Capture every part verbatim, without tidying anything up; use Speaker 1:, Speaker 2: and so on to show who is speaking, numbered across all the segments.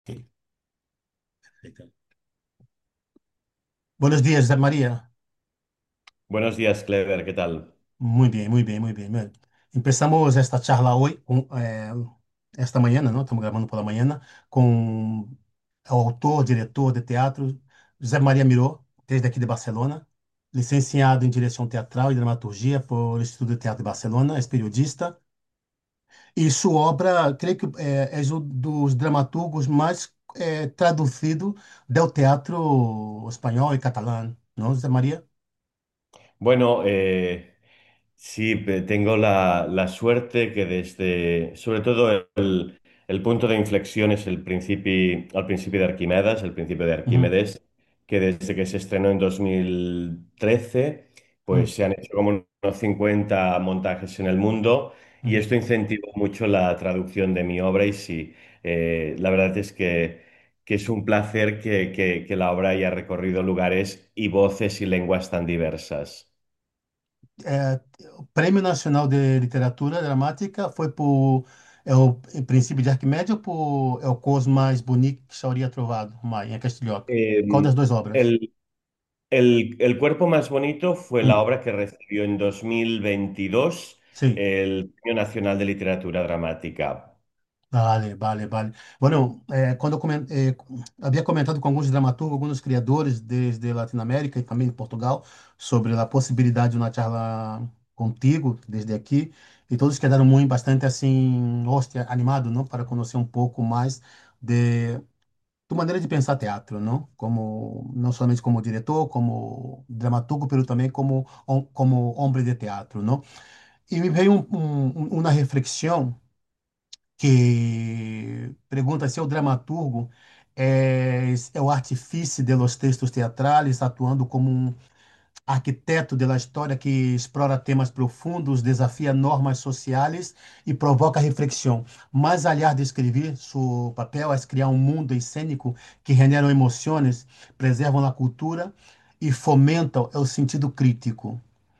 Speaker 1: Ok, perfecto. Buenos días, José María.
Speaker 2: Buenos días, Clever, ¿qué tal?
Speaker 1: Muy bien, muy bien, muy bien. Bueno, empezamos esta charla hoy, con, eh, esta mañana, ¿no? Estamos grabando por la mañana, con el autor, diretor de teatro, José María Miró, desde aqui de Barcelona, licenciado em direção teatral e dramaturgia por Instituto de Teatro de Barcelona, é periodista. E sua obra, creio que é, é um dos dramaturgos mais é, traduzido do teatro espanhol e catalão, não, José María?
Speaker 2: Bueno, eh, sí, pe- tengo la, la suerte que desde, sobre todo el, el punto de inflexión es el principio, al principio de Arquimedes, el principio de
Speaker 1: Uhum,
Speaker 2: Arquímedes, que desde que se estrenó en dos mil trece, pues
Speaker 1: uhum,
Speaker 2: se han hecho como unos cincuenta montajes en el mundo y
Speaker 1: uhum.
Speaker 2: esto incentivó mucho la traducción de mi obra y sí, eh, la verdad es que, que es un placer que, que que la obra haya recorrido lugares y voces y lenguas tan diversas.
Speaker 1: É, o Prêmio Nacional de Literatura Dramática foi por é o em Princípio de Arquimedes ou por é o Cos Mais Bonito que Xauria Trovado, Mai, em Castilhoca?
Speaker 2: Eh,
Speaker 1: Qual das duas obras?
Speaker 2: el, el- el cuerpo más bonito fue la
Speaker 1: Hum,
Speaker 2: obra que recibió en dos mil veintidós
Speaker 1: sim.
Speaker 2: el Premio Nacional de Literatura Dramática.
Speaker 1: Vale, vale, vale. Bueno, eh, quando eu comen- eh, havia comentado com alguns dramaturgos, alguns criadores desde Latinoamérica e também de Portugal sobre a possibilidade de uma charla contigo desde aqui, e todos quedaram muito bastante assim, hostia, animado, não, para conhecer um pouco mais de tua maneira de pensar teatro, não? Como não somente como diretor, como dramaturgo, mas também como hom- como homem de teatro, não? E me veio um, um, um- uma reflexão que pergunta se o dramaturgo é, é o artífice de los textos teatrales, atuando como um arquiteto da história que explora temas profundos, desafia normas sociais e provoca reflexão. Mais allá de escrever, seu papel é criar um mundo cênico que genera emoções, preservam a cultura e fomentam o sentido crítico.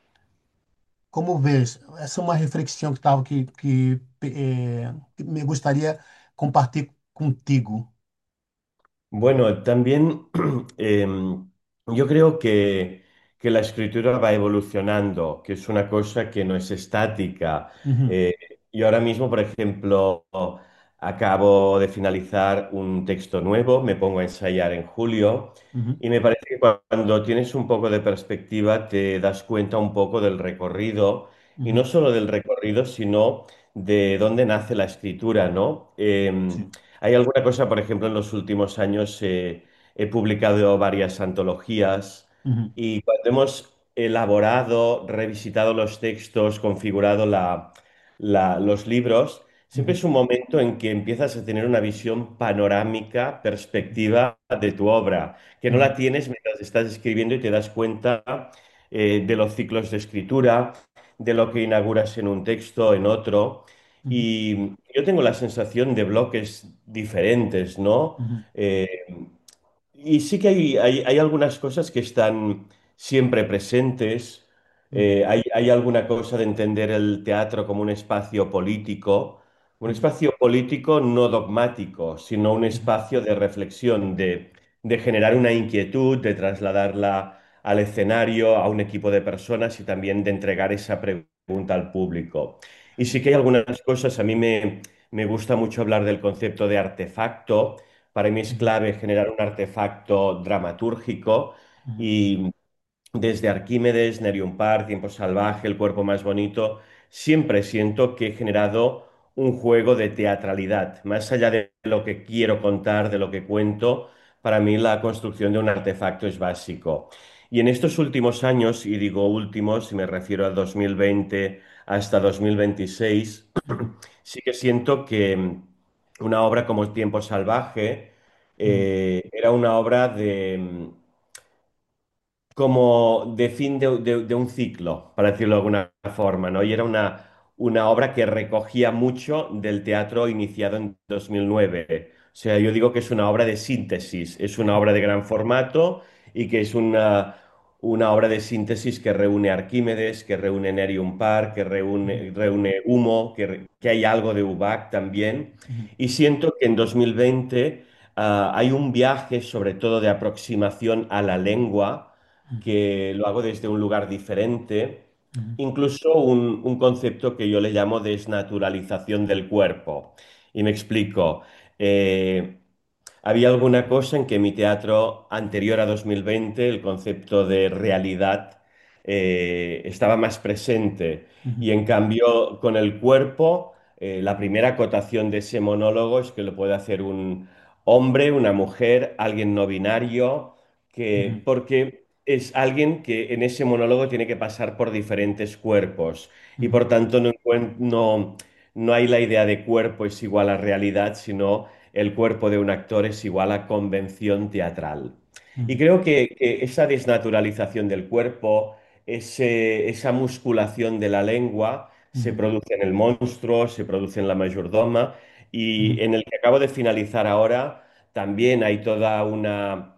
Speaker 1: Como vês? Essa é uma reflexão que, tava, que, que, eh, que me gostaria de compartilhar contigo.
Speaker 2: Bueno, también em, yo creo que, que la escritura va evolucionando, que es una cosa que no es estática.
Speaker 1: Uhum,
Speaker 2: Eh, yo ahora mismo, por ejemplo, acabo de finalizar un texto nuevo, me pongo a ensayar en julio
Speaker 1: uhum,
Speaker 2: y me parece que cuando tienes un poco de perspectiva te das cuenta un poco del recorrido y no
Speaker 1: uhum,
Speaker 2: solo del recorrido, sino de dónde nace la escritura, ¿no? Em,
Speaker 1: sim,
Speaker 2: hay alguna cosa, por ejemplo, en los últimos años eh, he publicado varias antologías
Speaker 1: uhum,
Speaker 2: y cuando hemos elaborado, revisitado los textos, configurado la- la- los libros, siempre
Speaker 1: uhum,
Speaker 2: es un momento en que empiezas a tener una visión panorámica, perspectiva de tu obra, que no la
Speaker 1: uhum,
Speaker 2: tienes mientras estás escribiendo y te das cuenta eh, de los ciclos de escritura, de lo que inauguras en un texto, en otro.
Speaker 1: uhum,
Speaker 2: Y yo tengo la sensación de bloques diferentes, ¿no?
Speaker 1: uhum,
Speaker 2: Eh, y sí que hay, hay, hay algunas cosas que están siempre presentes.
Speaker 1: uhum,
Speaker 2: Eh, hay, hay alguna cosa de entender el teatro como un espacio político, un
Speaker 1: uhum,
Speaker 2: espacio político no dogmático, sino un
Speaker 1: uhum,
Speaker 2: espacio de reflexión, de, de generar una inquietud, de trasladarla al escenario, a un equipo de personas y también de entregar esa pregunta al público. Y sí que hay algunas cosas, a mí me, me gusta mucho hablar del concepto de artefacto. Para mí es
Speaker 1: uhum,
Speaker 2: clave generar un artefacto dramatúrgico
Speaker 1: uhum,
Speaker 2: y desde Arquímedes, Nerium Par, Tiempo Salvaje, El Cuerpo Más Bonito, siempre siento que he generado un juego de teatralidad. Más allá de lo que quiero contar, de lo que cuento, para mí la construcción de un artefacto es básico. Y en estos últimos años, y digo últimos, y me refiero a dos mil veinte hasta dos mil veintiséis,
Speaker 1: uhum,
Speaker 2: sí que siento que una obra como Tiempo Salvaje
Speaker 1: uhum,
Speaker 2: eh, era una obra de como de fin de, de- de un ciclo, para decirlo de alguna forma, ¿no? Y era una, una obra que recogía mucho del teatro iniciado en dos mil nueve. O sea, yo digo que es una obra de síntesis, es una obra de gran formato y que es una, una obra de síntesis que reúne Arquímedes, que reúne Nerium Par, que
Speaker 1: uhum,
Speaker 2: reúne, reúne Humo, que, re- que hay algo de Ubach también.
Speaker 1: uhum,
Speaker 2: Y siento que en dos mil veinte Ah, hay un viaje, sobre todo de aproximación a la lengua, que lo hago desde un lugar diferente,
Speaker 1: Ujú,
Speaker 2: incluso un, un concepto que yo le llamo desnaturalización del cuerpo. Y me explico. Eh, Había alguna cosa en que mi teatro anterior a dos mil veinte, el concepto de realidad, eh, estaba más presente.
Speaker 1: ujú,
Speaker 2: Y en cambio, con el cuerpo, eh, la primera acotación de ese monólogo es que lo puede hacer un hombre, una mujer, alguien no binario,
Speaker 1: ujú,
Speaker 2: que, porque es alguien que en ese monólogo tiene que pasar por diferentes cuerpos. Y
Speaker 1: ujú,
Speaker 2: por tanto, no, encuent- no, no hay la idea de cuerpo es igual a realidad, sino el cuerpo de un actor es igual a convención teatral. Y
Speaker 1: ujú,
Speaker 2: creo que, que esa desnaturalización del cuerpo, ese- esa musculación de la lengua, se
Speaker 1: ujú,
Speaker 2: produce en el monstruo, se produce en la mayordoma,
Speaker 1: ujú,
Speaker 2: y en el que acabo de finalizar ahora también hay toda una...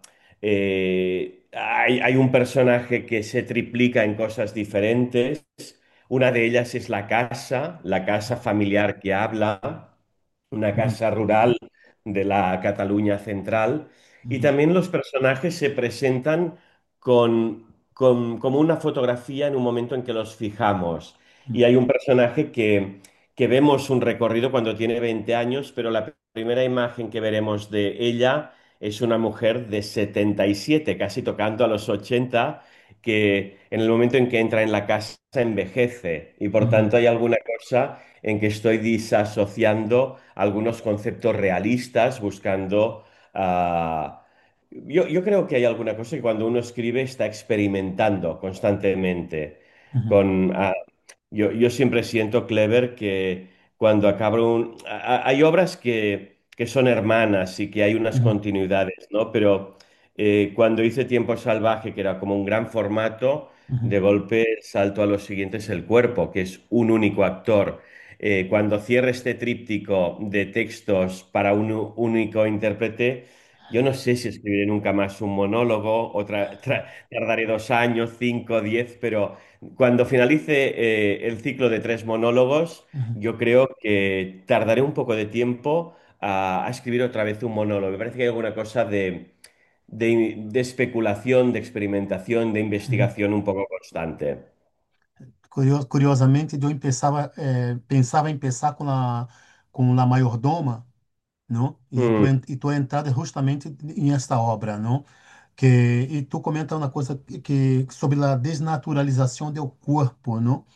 Speaker 2: eh, hay, hay un personaje que se triplica en cosas diferentes. Una de ellas es la casa, la casa familiar que habla, una
Speaker 1: ujú,
Speaker 2: casa rural de la Cataluña central. Y
Speaker 1: ujú,
Speaker 2: también los personajes se presentan con, con- como una fotografía en un momento en que los fijamos. Y hay un personaje que, que vemos un recorrido cuando tiene veinte años, pero la primera imagen que veremos de ella es una mujer de setenta y siete, casi tocando a los ochenta, que en el momento en que entra en la casa envejece. Y por
Speaker 1: ujú,
Speaker 2: tanto hay alguna cosa en que estoy disasociando algunos conceptos realistas, buscando... ah, yo, yo creo que hay alguna cosa que cuando uno escribe está experimentando constantemente.
Speaker 1: ujú,
Speaker 2: Con, ah, yo, yo siempre siento, Clever, que cuando acaba un... a- a- hay obras que, que son hermanas y que hay unas
Speaker 1: ujú,
Speaker 2: continuidades, ¿no? Pero eh, cuando hice Tiempo Salvaje, que era como un gran formato,
Speaker 1: ujú,
Speaker 2: de golpe salto a lo siguiente, es el cuerpo, que es un único actor. Eh, cuando cierre este tríptico de textos para un u- único intérprete, yo no sé si escribiré nunca más un monólogo, otra, tra- tardaré dos años, cinco, diez, pero cuando finalice eh, el ciclo de tres monólogos,
Speaker 1: ujú,
Speaker 2: yo creo que tardaré un poco de tiempo a, a escribir otra vez un monólogo. Me parece que hay alguna cosa de, de de especulación, de experimentación, de
Speaker 1: ujú.
Speaker 2: investigación un poco constante.
Speaker 1: Curio- Curiosamente, eu pensava, eh, pensava em pensar com a, com a Maiordoma, não? E tu,
Speaker 2: Mm,
Speaker 1: en- e tua entrada é justamente em esta obra, não? Que, e tu comenta uma coisa que, que- sobre a desnaturalização do corpo, não?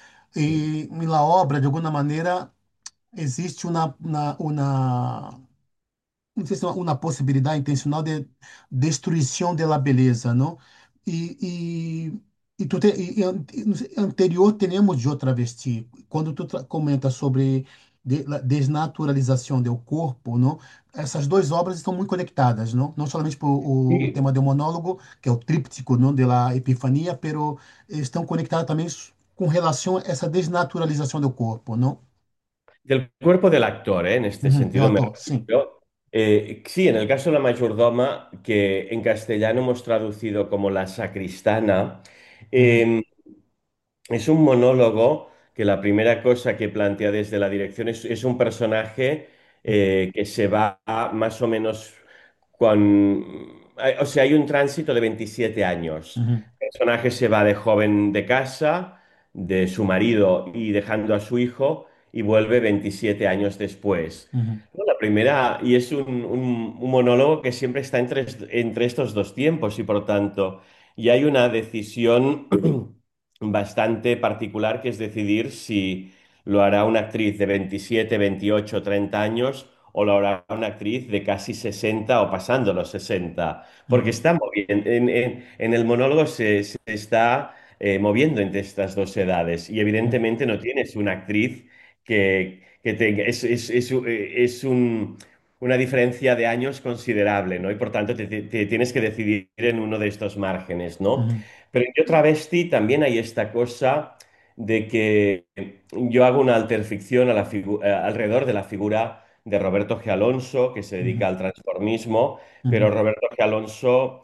Speaker 1: E na obra, de alguma maneira, existe uma, uma, uma não sei se é uma possibilidade intencional de destruição da beleza, não? E, e, e, tu te, e, e an- e no sei, anterior temos de outra travesti. Quando tu tra- comenta sobre de- la desnaturalização do corpo, não? Essas duas obras estão muito conectadas, não? Não somente por o, o
Speaker 2: sí,
Speaker 1: tema do monólogo, que é o tríptico, não, da Epifania, pero estão conectadas também com relação a essa desnaturalização do corpo, não?
Speaker 2: del cuerpo del actor, ¿eh? En este
Speaker 1: Uhum, do
Speaker 2: sentido me
Speaker 1: autor, sim.
Speaker 2: refiero. Eh, sí, en el caso de la mayordoma, que en castellano hemos traducido como la sacristana,
Speaker 1: Uhum,
Speaker 2: eh, es un monólogo que la primera cosa que plantea desde la dirección es, es un personaje eh, que se va más o menos con... hay- O sea, hay un tránsito de veintisiete años.
Speaker 1: uhum,
Speaker 2: El personaje se va de joven de casa, de su marido y dejando a su hijo y vuelve veintisiete años después.
Speaker 1: uhum,
Speaker 2: ¿No? La primera, y es un, un- un monólogo que siempre está entre, entre estos dos tiempos y por tanto, y hay una decisión bastante particular, que es decidir si lo hará una actriz de veintisiete, veintiocho, treinta años o lo hará una actriz de casi sesenta o pasando los sesenta, porque
Speaker 1: uhum,
Speaker 2: está moviendo, en, en- en el monólogo se, se está eh, moviendo entre estas dos edades y
Speaker 1: uhum,
Speaker 2: evidentemente no tienes una actriz que, que tenga, es, es- es- eh, es un- una diferencia de años considerable, ¿no? Y por tanto te, te- te tienes que decidir en uno de estos márgenes, ¿no?
Speaker 1: uhum.
Speaker 2: Pero en Yo Travesti también hay esta cosa de que yo hago una alterficción a la figu- eh, alrededor de la figura de Roberto G. Alonso, que se dedica
Speaker 1: Uhum,
Speaker 2: al transformismo, pero
Speaker 1: uhum,
Speaker 2: Roberto G. Alonso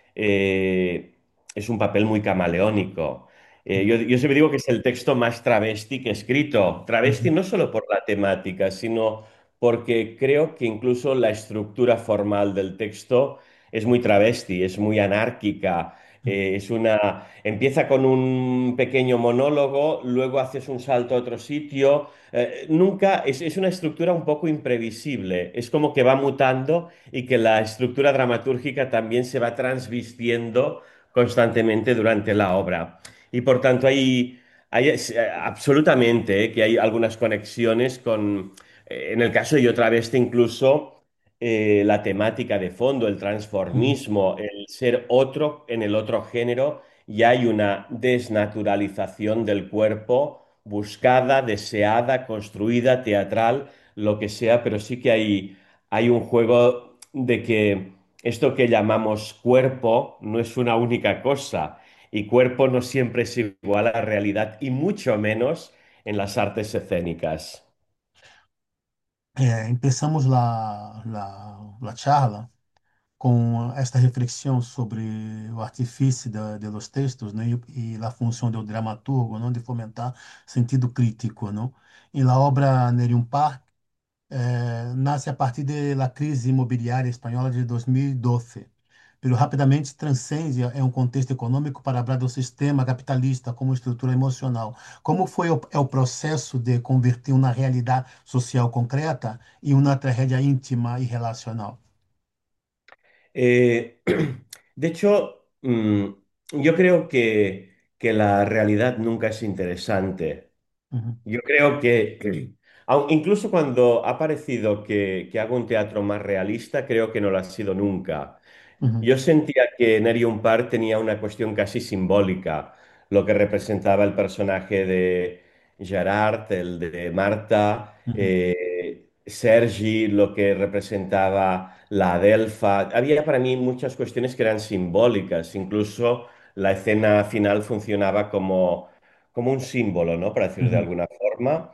Speaker 2: eh, es un papel muy camaleónico. Eh, yo,
Speaker 1: uhum,
Speaker 2: yo siempre digo que es el texto más travesti que he escrito. Travesti
Speaker 1: uhum,
Speaker 2: no solo por la temática, sino porque creo que incluso la estructura formal del texto es muy travesti, es muy anárquica. eh, es una, empieza con un pequeño monólogo, luego haces un salto a otro sitio. eh, nunca, es, es una estructura un poco imprevisible. Es como que va mutando y que la estructura dramatúrgica también se va transvistiendo constantemente durante la obra. Y por tanto, hay, hay es, eh, absolutamente eh, que hay algunas conexiones con, eh, en el caso de Yo otra vez, incluso eh, la temática de fondo, el
Speaker 1: Ujú,
Speaker 2: transformismo, el ser otro en el otro género, y hay una desnaturalización del cuerpo buscada, deseada, construida, teatral, lo que sea, pero sí que hay, hay un juego de que esto que llamamos cuerpo no es una única cosa, y cuerpo no siempre es igual a realidad, y mucho menos en las artes escénicas.
Speaker 1: Eh, empezamos la, la, la charla com esta reflexão sobre o artifício da, de los textos, né, e, e a função do dramaturgo, não, de fomentar sentido crítico, não. E a obra Nerium Park eh, nasce a partir da crise imobiliária espanhola de dois mil e doze, pero rapidamente transcende é um contexto econômico para hablar do sistema capitalista como estrutura emocional. Como foi o, é o processo de converter uma realidade social concreta em uma tragédia íntima e relacional?
Speaker 2: Eh, de hecho, mm, yo creo que, que la realidad nunca es interesante.
Speaker 1: Uhum,
Speaker 2: Yo creo que, aun- incluso cuando ha parecido que, que hago un teatro más realista, creo que no lo ha sido nunca.
Speaker 1: uhum,
Speaker 2: Yo sentía que Nerium Park tenía una cuestión casi simbólica, lo que representaba el personaje de Gerard, el de Marta,
Speaker 1: uhum,
Speaker 2: eh, Sergi, lo que representaba la Adelfa. Había para mí muchas cuestiones que eran simbólicas, incluso la escena final funcionaba como, como un símbolo, ¿no? Para decir de
Speaker 1: uhum.
Speaker 2: alguna forma.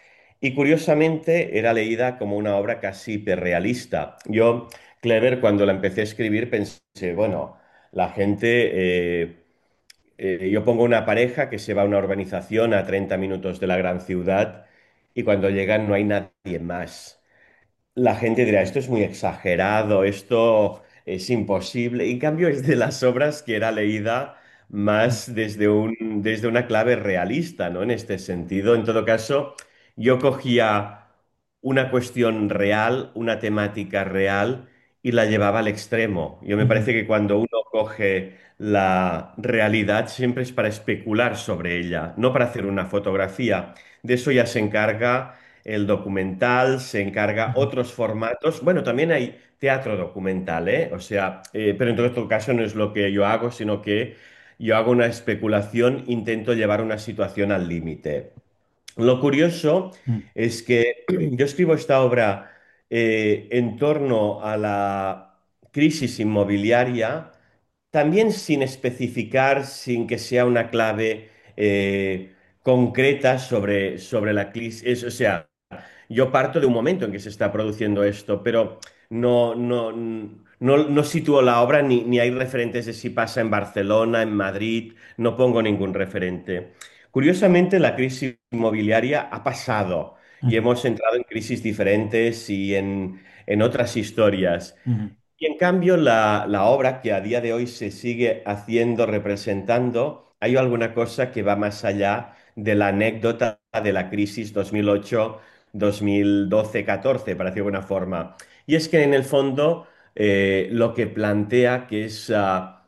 Speaker 2: Y curiosamente era leída como una obra casi hiperrealista. Yo, Clever, cuando la empecé a escribir, pensé, bueno, la gente, eh, eh, yo pongo una pareja que se va a una urbanización a treinta minutos de la gran ciudad y cuando llegan no hay nadie más. La gente dirá, esto es muy exagerado, esto es imposible. En cambio, es de las obras que era leída
Speaker 1: Uhum,
Speaker 2: más desde un, desde una clave realista, ¿no? En este sentido, en todo caso, yo cogía una cuestión real, una temática real y la llevaba al extremo. Yo me parece
Speaker 1: uhum,
Speaker 2: que cuando uno coge la realidad siempre es para especular sobre ella, no para hacer una fotografía. De eso ya se encarga el documental, se encarga
Speaker 1: uhum,
Speaker 2: otros formatos. Bueno, también hay teatro documental, ¿eh? O sea, eh, pero en todo caso no es lo que yo hago, sino que yo hago una especulación, intento llevar una situación al límite. Lo curioso
Speaker 1: uhum,
Speaker 2: es que yo escribo esta obra eh, en torno a la crisis inmobiliaria, también sin especificar, sin que sea una clave eh, concreta sobre, sobre la crisis. O sea, yo parto de un momento en que se está produciendo esto, pero no, no, no, no sitúo la obra ni, ni hay referentes de si pasa en Barcelona, en Madrid, no pongo ningún referente. Curiosamente, la crisis inmobiliaria ha pasado y
Speaker 1: uhum,
Speaker 2: hemos entrado en crisis diferentes y en, en otras historias.
Speaker 1: uhum,
Speaker 2: Y en cambio, la, la obra que a día de hoy se sigue haciendo, representando, hay alguna cosa que va más allá de la anécdota de la crisis dos mil ocho, dos mil doce, catorce, para decirlo de alguna forma. Y es que en el fondo eh, lo que plantea que es ah,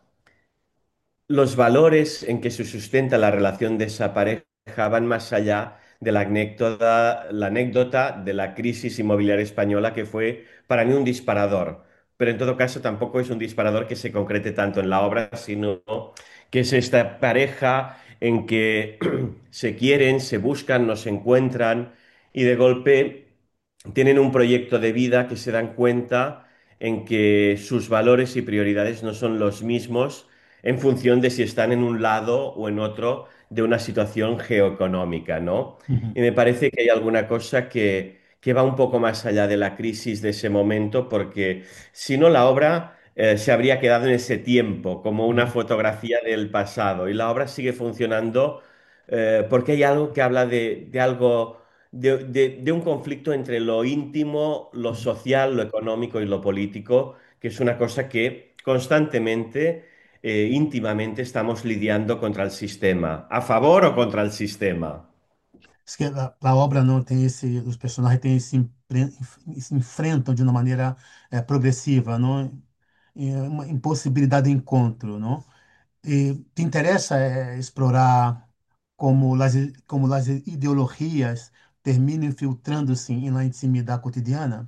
Speaker 2: los valores en que se sustenta la relación de esa pareja van más allá de la anécdota, la anécdota de la crisis inmobiliaria española que fue para mí un disparador. Pero en todo caso tampoco es un disparador que se concrete tanto en la obra, sino que es esta pareja en que se quieren, se buscan, no se encuentran y de golpe tienen un proyecto de vida que se dan cuenta en que sus valores y prioridades no son los mismos en función de si están en un lado o en otro de una situación geoeconómica, ¿no?
Speaker 1: uhum,
Speaker 2: Y me parece que hay alguna cosa que, que va un poco más allá de la crisis de ese momento, porque si no la obra eh, se habría quedado en ese tiempo, como una
Speaker 1: uhum,
Speaker 2: fotografía del pasado, y la obra sigue funcionando eh, porque hay algo que habla de, de algo de, de- de un conflicto entre lo íntimo, lo
Speaker 1: Uhum.
Speaker 2: social, lo económico y lo político, que es una cosa que constantemente, eh, íntimamente estamos lidiando contra el sistema, a favor o contra el sistema.
Speaker 1: Diz que a, a obra não tem esse, os personagens têm esse empre- se enfrentam de uma maneira eh, progressiva, não? E é uma impossibilidade de encontro, não? E te interessa eh, explorar como as como as ideologias terminam infiltrando-se na intimidade cotidiana?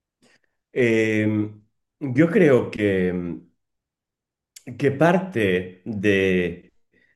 Speaker 2: Eh, yo creo que, que parte de,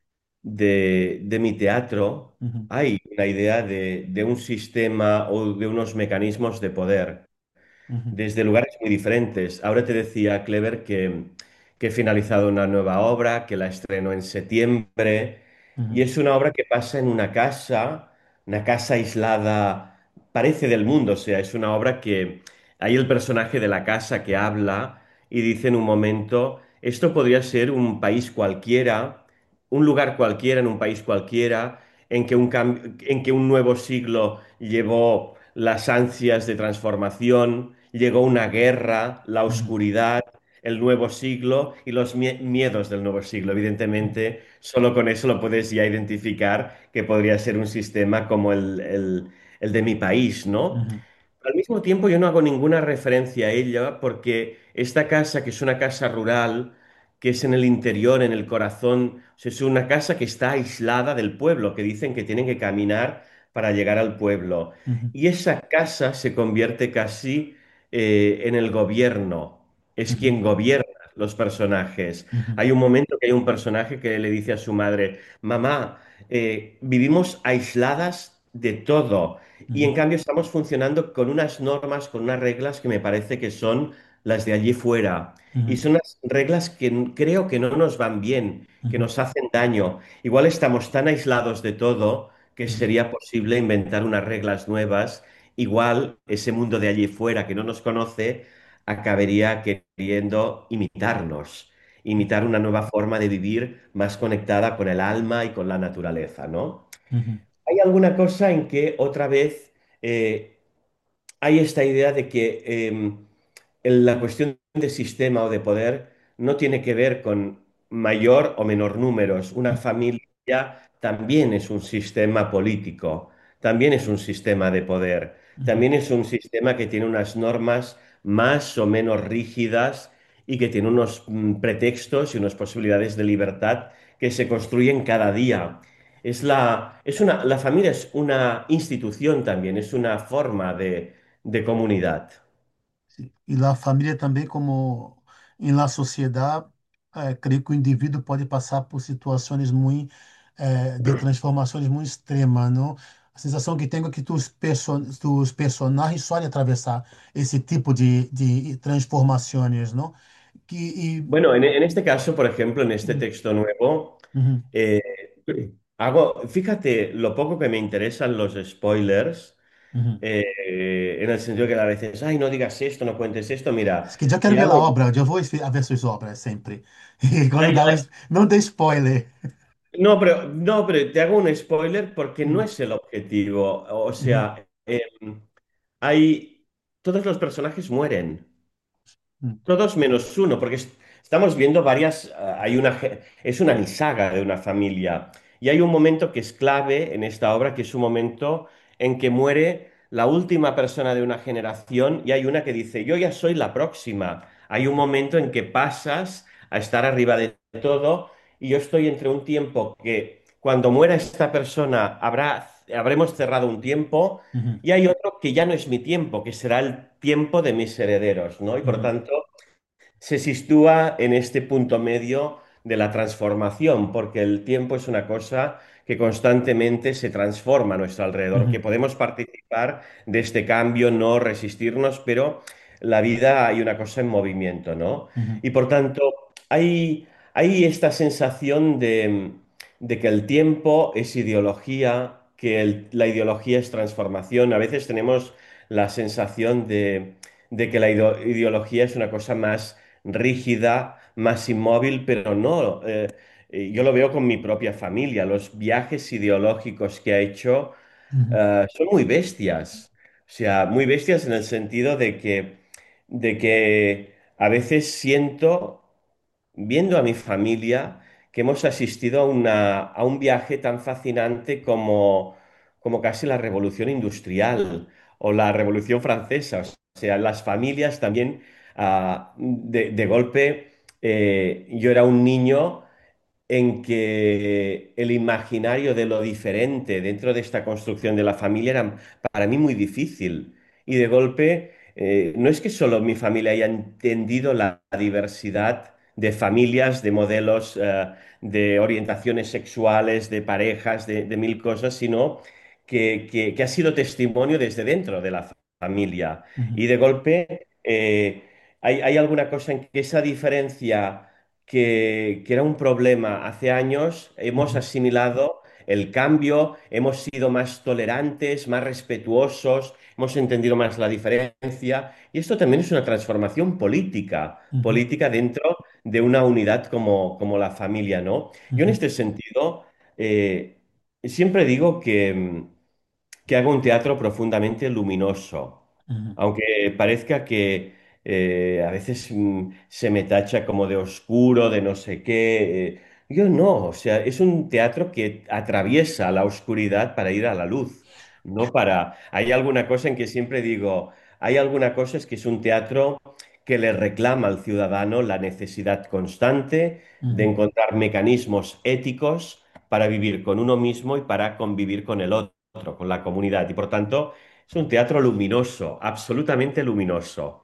Speaker 2: de, de mi teatro
Speaker 1: Uhum,
Speaker 2: hay una idea de, de un sistema o de unos mecanismos de poder
Speaker 1: uhum,
Speaker 2: desde lugares muy diferentes. Ahora te decía, Clever, que, que he finalizado una nueva obra, que la estreno en septiembre, y
Speaker 1: uhum,
Speaker 2: es una obra que pasa en una casa, una casa aislada, parece del mundo, o sea, es una obra que hay el personaje de la casa que habla y dice en un momento, esto podría ser un país cualquiera, un lugar cualquiera, en un país cualquiera, en que un, cam- en que un nuevo siglo llevó las ansias de transformación, llegó una guerra, la
Speaker 1: uhum,
Speaker 2: oscuridad, el nuevo siglo y los mie- miedos del nuevo siglo. Evidentemente, solo con eso lo puedes ya identificar que podría ser un sistema como el, el- el de mi país, ¿no?
Speaker 1: uhum,
Speaker 2: Al mismo tiempo, yo no hago ninguna referencia a ella porque esta casa, que es una casa rural, que es en el interior, en el corazón, o sea, es una casa que está aislada del pueblo, que dicen que tienen que caminar para llegar al pueblo.
Speaker 1: uhum,
Speaker 2: Y esa casa se convierte casi eh, en el gobierno, es
Speaker 1: uhum,
Speaker 2: quien gobierna los personajes.
Speaker 1: uhum,
Speaker 2: Hay un momento que hay un personaje que le dice a su madre, mamá, eh, vivimos aisladas de todo. Y en
Speaker 1: uhum,
Speaker 2: cambio estamos funcionando con unas normas, con unas reglas que me parece que son las de allí fuera. Y
Speaker 1: uhum,
Speaker 2: son unas reglas que n- creo que no nos van bien, que
Speaker 1: uhum,
Speaker 2: nos hacen daño. Igual estamos tan aislados de todo que
Speaker 1: uhum,
Speaker 2: sería posible inventar unas reglas nuevas. Igual ese mundo de allí fuera que no nos conoce acabaría queriendo imitarnos, imitar una nueva forma de vivir más conectada con el alma y con la naturaleza, ¿no?
Speaker 1: uhum,
Speaker 2: Hay alguna cosa en que otra vez eh, hay esta idea de que eh, la cuestión de sistema o de poder no tiene que ver con mayor o menor números. Una familia también es un sistema político, también es un sistema de poder,
Speaker 1: uhum,
Speaker 2: también es un sistema que tiene unas normas más o menos rígidas y que tiene unos mm, pretextos y unas posibilidades de libertad que se construyen cada día. Es la, es una, la familia es una institución también, es una forma de, de comunidad.
Speaker 1: sim. E lá a família também, como em la sociedade, eh, creio que o indivíduo pode passar por situações muito eh, de transformações muito extremas, não? A sensação que tenho é que os, perso os personagens podem atravessar esse tipo de, de transformações, não? Que, e,
Speaker 2: Bueno, en, en este caso, por ejemplo, en este
Speaker 1: uhum,
Speaker 2: texto nuevo,
Speaker 1: uhum,
Speaker 2: eh, hago, fíjate lo poco que me interesan los spoilers,
Speaker 1: uhum.
Speaker 2: eh, en el sentido que a veces, ay, no digas esto, no cuentes esto, mira,
Speaker 1: Diz que já quero
Speaker 2: eh,
Speaker 1: ver a
Speaker 2: hago,
Speaker 1: obra, já vou a ver suas obras sempre. E quando
Speaker 2: ay,
Speaker 1: dá, o
Speaker 2: ay,
Speaker 1: es- não dê spoiler.
Speaker 2: no, pero, no, pero te hago un spoiler porque no
Speaker 1: Uhum,
Speaker 2: es el objetivo. O
Speaker 1: uhum,
Speaker 2: sea, eh, hay, todos los personajes mueren.
Speaker 1: uhum,
Speaker 2: Todos menos uno, porque es- estamos viendo varias, eh, hay una, ge- es una nisaga de una familia. Y hay un momento que es clave en esta obra, que es un momento en que muere la última persona de una generación y hay una que dice, yo ya soy la próxima. Hay un momento en que pasas a estar arriba de todo y yo estoy entre un tiempo que cuando muera esta persona habrá, habremos cerrado un tiempo
Speaker 1: uhum,
Speaker 2: y hay otro que ya no es mi tiempo, que será el tiempo de mis herederos, ¿no? Y por
Speaker 1: uhum,
Speaker 2: tanto se sitúa en este punto medio de la transformación, porque el tiempo es una cosa que constantemente se transforma a nuestro alrededor, que
Speaker 1: uhum,
Speaker 2: podemos participar de este cambio, no resistirnos, pero la vida hay una cosa en movimiento, ¿no?
Speaker 1: uhum,
Speaker 2: Y por tanto, hay, hay esta sensación de, de que el tiempo es ideología, que el- la ideología es transformación. A veces tenemos la sensación de de que la ideo- ideología es una cosa más rígida, más inmóvil, pero no. Eh, eh, yo lo veo con mi propia familia. Los viajes ideológicos que ha hecho,
Speaker 1: ujú,
Speaker 2: eh, son muy bestias. O sea, muy bestias en el sentido de que, de que a veces siento, viendo a mi familia, que hemos asistido a, una, a un viaje tan fascinante como, como casi la Revolución Industrial o la Revolución Francesa. O sea, las familias también, ah, de, de golpe, eh, yo era un niño en que el imaginario de lo diferente dentro de esta construcción de la familia era para mí muy difícil. Y de golpe, eh, no es que solo mi familia haya entendido la diversidad de familias, de modelos, eh, de orientaciones sexuales, de parejas, de, de mil cosas, sino que, que- que ha sido testimonio desde dentro de la fa- familia.
Speaker 1: ujú,
Speaker 2: Y de golpe, eh, hay, hay alguna cosa en que esa diferencia que, que era un problema hace años, hemos
Speaker 1: ujú,
Speaker 2: asimilado el cambio, hemos sido más tolerantes, más respetuosos, hemos entendido más la diferencia y esto también es una transformación política,
Speaker 1: ujú,
Speaker 2: política dentro de una unidad como, como la familia, ¿no? Yo en
Speaker 1: ujú,
Speaker 2: este sentido eh, siempre digo que, mm, que hago un teatro profundamente luminoso,
Speaker 1: ujú,
Speaker 2: aunque parezca que eh, a veces mm, se me tacha como de oscuro, de no sé qué. eh, yo no, o sea, es un teatro que atraviesa la oscuridad para ir a la luz, no para... Hay alguna cosa en que siempre digo, hay alguna cosa es que es un teatro que le reclama al ciudadano la necesidad constante de
Speaker 1: ujú.
Speaker 2: encontrar mecanismos éticos para vivir con uno mismo y para convivir con el otro otro, con la comunidad. Y por tanto, es un teatro luminoso, absolutamente luminoso.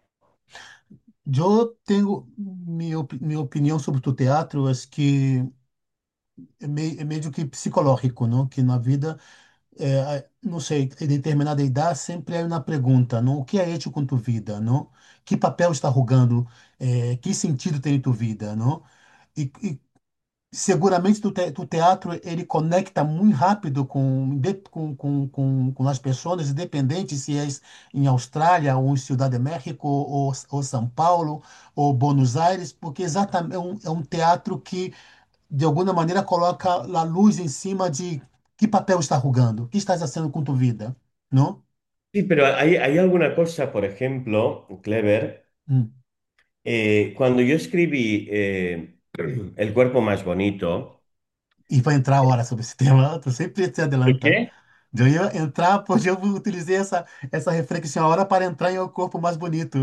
Speaker 1: Yo tengo mi, opi- mi opinião sobre o teatro, é que é meio, é meio que psicológico, não? Que na vida, é, não sei, em determinada idade sempre é uma pergunta, não? O que é ético em tua vida, não? Que papel está jogando? É, que sentido tem em tua vida, não? E, e seguramente do, te, do teatro ele conecta muito rápido com, de- com, com, com, com as pessoas, independente se é em Austrália, ou em Ciudad de México, ou, ou São Paulo, ou Buenos Aires, porque exatamente é um, é um teatro que, de alguma maneira, coloca a luz em cima de que papel está jogando, o que estás fazendo com tua vida, não?
Speaker 2: Sí, pero hay, hay alguna cosa, por ejemplo, Clever,
Speaker 1: Hum.
Speaker 2: eh, cuando yo escribí eh, El cuerpo más bonito,
Speaker 1: E vai entrar agora sobre esse tema, tu sempre se
Speaker 2: ¿el
Speaker 1: adelanta.
Speaker 2: qué?
Speaker 1: Eu ia entrar, porque eu utilizei essa, essa reflexão agora para entrar em O Corpo Mais Bonito.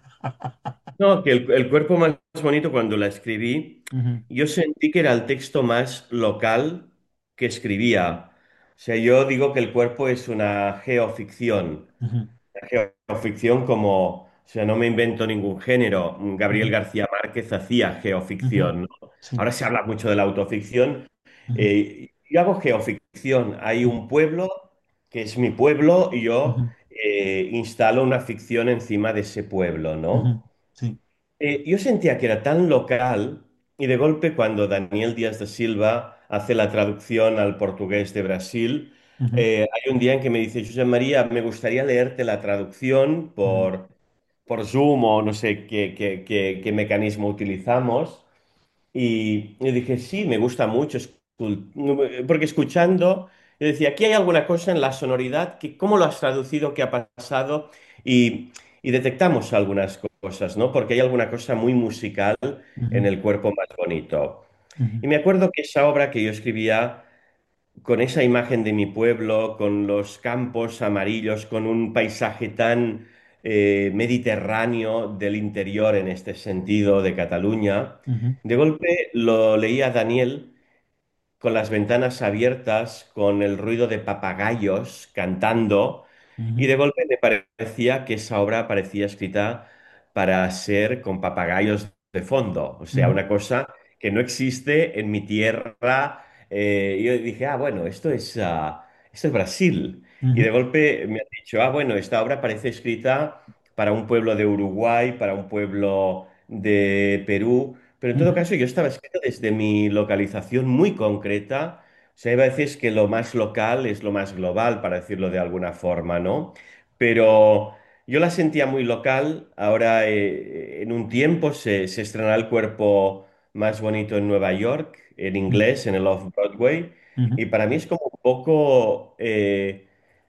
Speaker 2: No, que el, el cuerpo más bonito, cuando la escribí,
Speaker 1: Uhum,
Speaker 2: yo sentí que era el texto más local que escribía. O sea, yo digo que el cuerpo es una geoficción.
Speaker 1: uhum,
Speaker 2: Geoficción como, o sea, no me invento ningún género. Gabriel
Speaker 1: uhum,
Speaker 2: García Márquez hacía
Speaker 1: uhum.
Speaker 2: geoficción, ¿no?
Speaker 1: Sim.
Speaker 2: Ahora se habla mucho de la autoficción.
Speaker 1: Uhum,
Speaker 2: Eh, yo hago geoficción. Hay un pueblo que es mi pueblo y yo
Speaker 1: uhum,
Speaker 2: eh, instalo una ficción encima de ese pueblo,
Speaker 1: uhum.
Speaker 2: ¿no?
Speaker 1: Sim.
Speaker 2: Eh, yo sentía que era tan local y de golpe cuando Daniel Díaz de Silva hace la traducción al portugués de Brasil,
Speaker 1: Uhum,
Speaker 2: eh, hay un día en que me dice, José María, me gustaría leerte la traducción
Speaker 1: uhum,
Speaker 2: por, por Zoom o no sé qué, qué, qué- qué mecanismo utilizamos. Y yo dije, sí, me gusta mucho, escu- porque escuchando, yo decía, aquí hay alguna cosa en la sonoridad, que, ¿cómo lo has traducido? ¿Qué ha pasado? Y, y detectamos algunas cosas, ¿no? Porque hay alguna cosa muy musical en
Speaker 1: uhum,
Speaker 2: el cuerpo más bonito. Y
Speaker 1: uhum,
Speaker 2: me acuerdo que esa obra que yo escribía con esa imagen de mi pueblo, con los campos amarillos, con un paisaje tan eh, mediterráneo del interior en este sentido de Cataluña,
Speaker 1: uhum,
Speaker 2: de golpe lo leía Daniel con las ventanas abiertas, con el ruido de papagayos cantando, y de
Speaker 1: uhum,
Speaker 2: golpe me parecía que esa obra parecía escrita para ser con papagayos de fondo, o sea,
Speaker 1: uhum,
Speaker 2: una cosa que no existe en mi tierra. Eh, yo dije, ah, bueno, esto es, ah, esto es Brasil. Y de
Speaker 1: uhum,
Speaker 2: golpe me han dicho, ah, bueno, esta obra parece escrita para un pueblo de Uruguay, para un pueblo de Perú. Pero en todo
Speaker 1: uhum,
Speaker 2: caso, yo estaba escrito desde mi localización muy concreta. O sea, hay veces que lo más local es lo más global, para decirlo de alguna forma, ¿no? Pero yo la sentía muy local. Ahora, eh, en un tiempo, se, se estrenará El cuerpo más bonito en Nueva York, en
Speaker 1: uhum,
Speaker 2: inglés, en el Off-Broadway. Y
Speaker 1: uhum,
Speaker 2: para mí es como un poco... eh,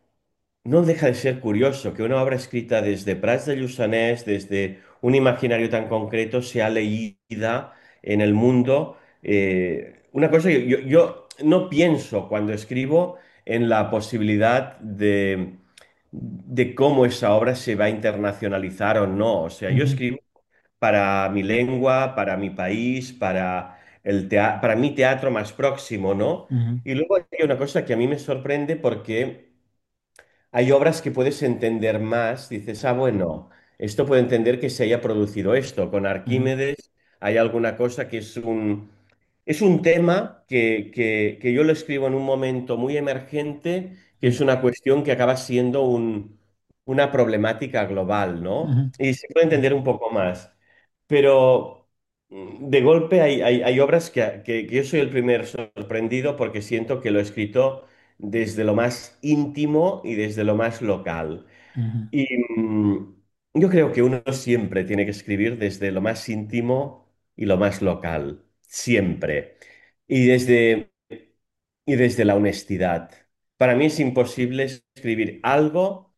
Speaker 2: no deja de ser curioso que una obra escrita desde Prats de Lluçanès, desde un imaginario tan concreto, sea leída en el mundo. Eh, una cosa que yo, yo no pienso cuando escribo en la posibilidad de, de cómo esa obra se va a internacionalizar o no. O sea, yo
Speaker 1: Ujú,
Speaker 2: escribo para mi lengua, para mi país, para el tea- para mi teatro más próximo, ¿no?
Speaker 1: ujú,
Speaker 2: Y luego hay una cosa que a mí me sorprende porque hay obras que puedes entender más, dices, ah, bueno, esto puedo entender que se haya producido esto. Con
Speaker 1: ujú,
Speaker 2: Arquímedes hay alguna cosa que es un, es un tema que, que, que yo lo escribo en un momento muy emergente, que es una cuestión que acaba siendo un- una problemática global,
Speaker 1: ujú,
Speaker 2: ¿no? Y se puede entender un poco más. Pero mm, de golpe hay, hay, hay obras que, que, que yo soy el primer sorprendido porque siento que lo he escrito desde lo más íntimo y desde lo más local.
Speaker 1: ujú,
Speaker 2: Y mm, yo creo que uno siempre tiene que escribir desde lo más íntimo y lo más local, siempre. Y desde, y desde la honestidad. Para mí es imposible escribir algo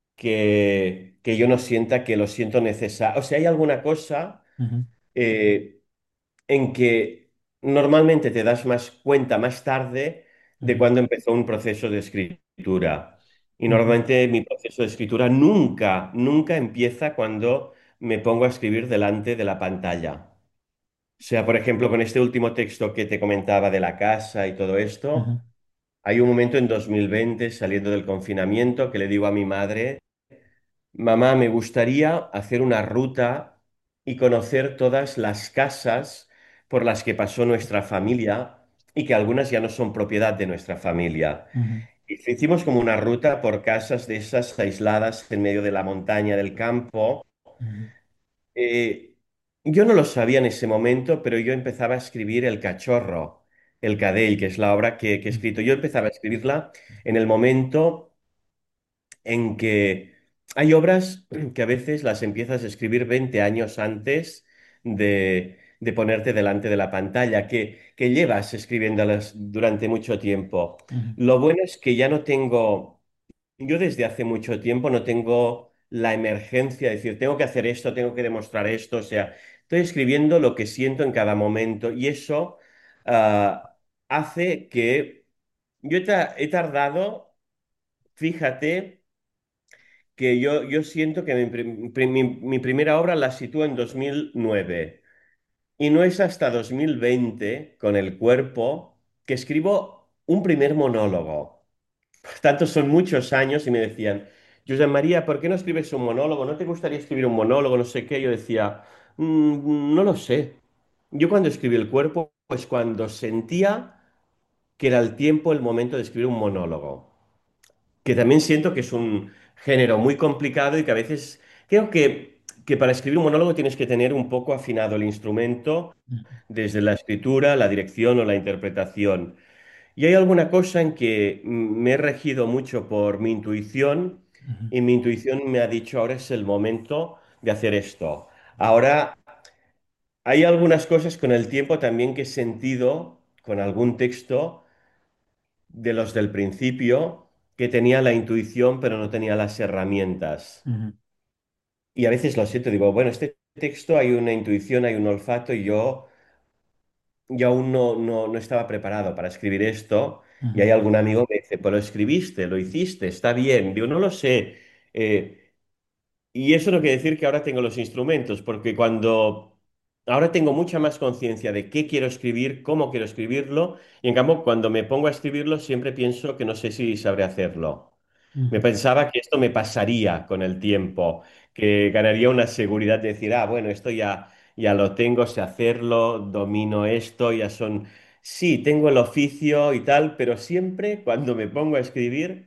Speaker 2: que, que yo no sienta que lo siento necesario. O sea, hay alguna cosa
Speaker 1: ujú,
Speaker 2: eh, en que normalmente te das más cuenta más tarde de
Speaker 1: ujú,
Speaker 2: cuando empezó un proceso de escritura. Y
Speaker 1: ujú,
Speaker 2: normalmente mi proceso de escritura nunca, nunca empieza cuando me pongo a escribir delante de la pantalla. O sea, por ejemplo, con este último texto que te comentaba de la casa y todo esto,
Speaker 1: ujú,
Speaker 2: hay un momento en dos mil veinte, saliendo del confinamiento, que le digo a mi madre, mamá, me gustaría hacer una ruta y conocer todas las casas por las que pasó nuestra familia y que algunas ya no son propiedad de nuestra familia.
Speaker 1: ujú,
Speaker 2: Y hicimos como una ruta por casas de esas aisladas en medio de la montaña, del campo.
Speaker 1: ujú,
Speaker 2: Eh, yo no lo sabía en ese momento, pero yo empezaba a escribir El Cachorro, El Cadell, que es la obra que, que he
Speaker 1: ujú,
Speaker 2: escrito. Yo empezaba a escribirla en el momento en que hay obras que a veces las empiezas a escribir veinte años antes de, de ponerte delante de la pantalla, que, que llevas escribiéndolas durante mucho tiempo.
Speaker 1: ujú,
Speaker 2: Lo bueno es que ya no tengo, yo desde hace mucho tiempo no tengo la emergencia de decir, tengo que hacer esto, tengo que demostrar esto, o sea, estoy escribiendo lo que siento en cada momento y eso ah, hace que yo he ta- he tardado, fíjate, que yo, yo siento que mi, prim- prim- mi- mi primera obra la sitúo en dos mil nueve y no es hasta dos mil veinte, con El Cuerpo, que escribo un primer monólogo. Por tanto, son muchos años y me decían, Josep María, ¿por qué no escribes un monólogo? ¿No te gustaría escribir un monólogo? No sé qué. Yo decía, "Mm, no lo sé. Yo cuando escribí El Cuerpo, pues cuando sentía que era el tiempo, el momento de escribir un monólogo, que también siento que es un género muy complicado y que a veces creo que, que para escribir un monólogo tienes que tener un poco afinado el instrumento desde la escritura, la dirección o la interpretación. Y hay alguna cosa en que mm, me he regido mucho por mi intuición
Speaker 1: ujú,
Speaker 2: y mi intuición me ha dicho ahora es el momento de hacer esto. Ahora, hay algunas cosas con el tiempo también que he sentido con algún texto de los del principio que tenía la intuición pero no tenía las herramientas.
Speaker 1: ujú,
Speaker 2: Y a veces lo siento, digo, bueno, este texto hay una intuición, hay un olfato y yo, yo aún no, no, no estaba preparado para escribir esto. Y hay
Speaker 1: ujú,
Speaker 2: algún amigo que me dice, pues lo escribiste, lo hiciste, está bien. Digo, no lo sé. Eh, y eso no quiere decir que ahora tengo los instrumentos, porque cuando ahora tengo mucha más conciencia de qué quiero escribir, cómo quiero escribirlo, y en cambio cuando me pongo a escribirlo siempre pienso que no sé si sabré hacerlo. Me
Speaker 1: ujú,
Speaker 2: pensaba que esto me pasaría con el tiempo, que ganaría una seguridad de decir, ah, bueno, esto ya, ya lo tengo, sé hacerlo, domino esto, ya son... Sí, tengo el oficio y tal, pero siempre cuando me pongo a escribir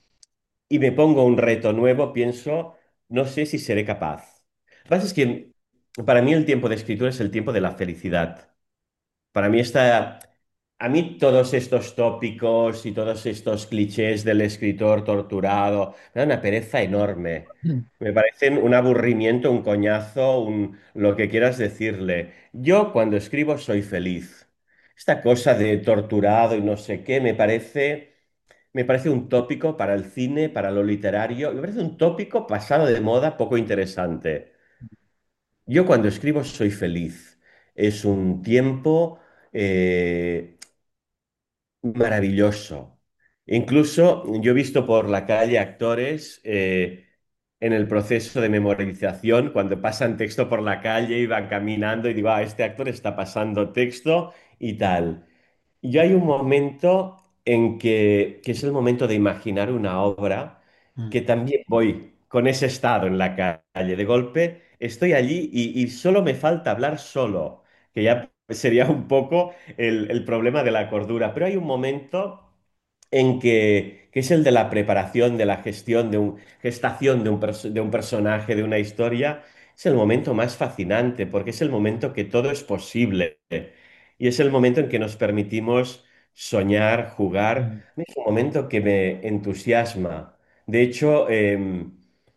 Speaker 2: y me pongo un reto nuevo, pienso, no sé si seré capaz. Lo que pasa es que para mí el tiempo de escritura es el tiempo de la felicidad. Para mí está, a mí todos estos tópicos y todos estos clichés del escritor torturado, me da una pereza enorme.
Speaker 1: ujú,
Speaker 2: Me parecen un aburrimiento, un coñazo, un, lo que quieras decirle. Yo cuando escribo soy feliz. Esta cosa de torturado y no sé qué me parece me parece un tópico para el cine, para lo literario, me parece un tópico pasado de moda, poco interesante. Yo cuando escribo soy feliz. Es un tiempo eh, maravilloso. Incluso yo he visto por la calle actores eh, en el proceso de memorización, cuando pasan texto por la calle y van caminando y digo, ah, este actor está pasando texto y tal. Y hay un momento en que, que es el momento de imaginar una obra,
Speaker 1: Hum,
Speaker 2: que también voy con ese estado en la calle. De golpe estoy allí y, y solo me falta hablar solo, que ya sería un poco el, el problema de la cordura. Pero hay un momento en que, que es el de la preparación, de la gestión, de un, gestación de un, perso- de un personaje, de una historia. Es el momento más fascinante porque es el momento que todo es posible. Y es el momento en que nos permitimos soñar, jugar.
Speaker 1: hum.
Speaker 2: Es un momento que me entusiasma. De hecho, em,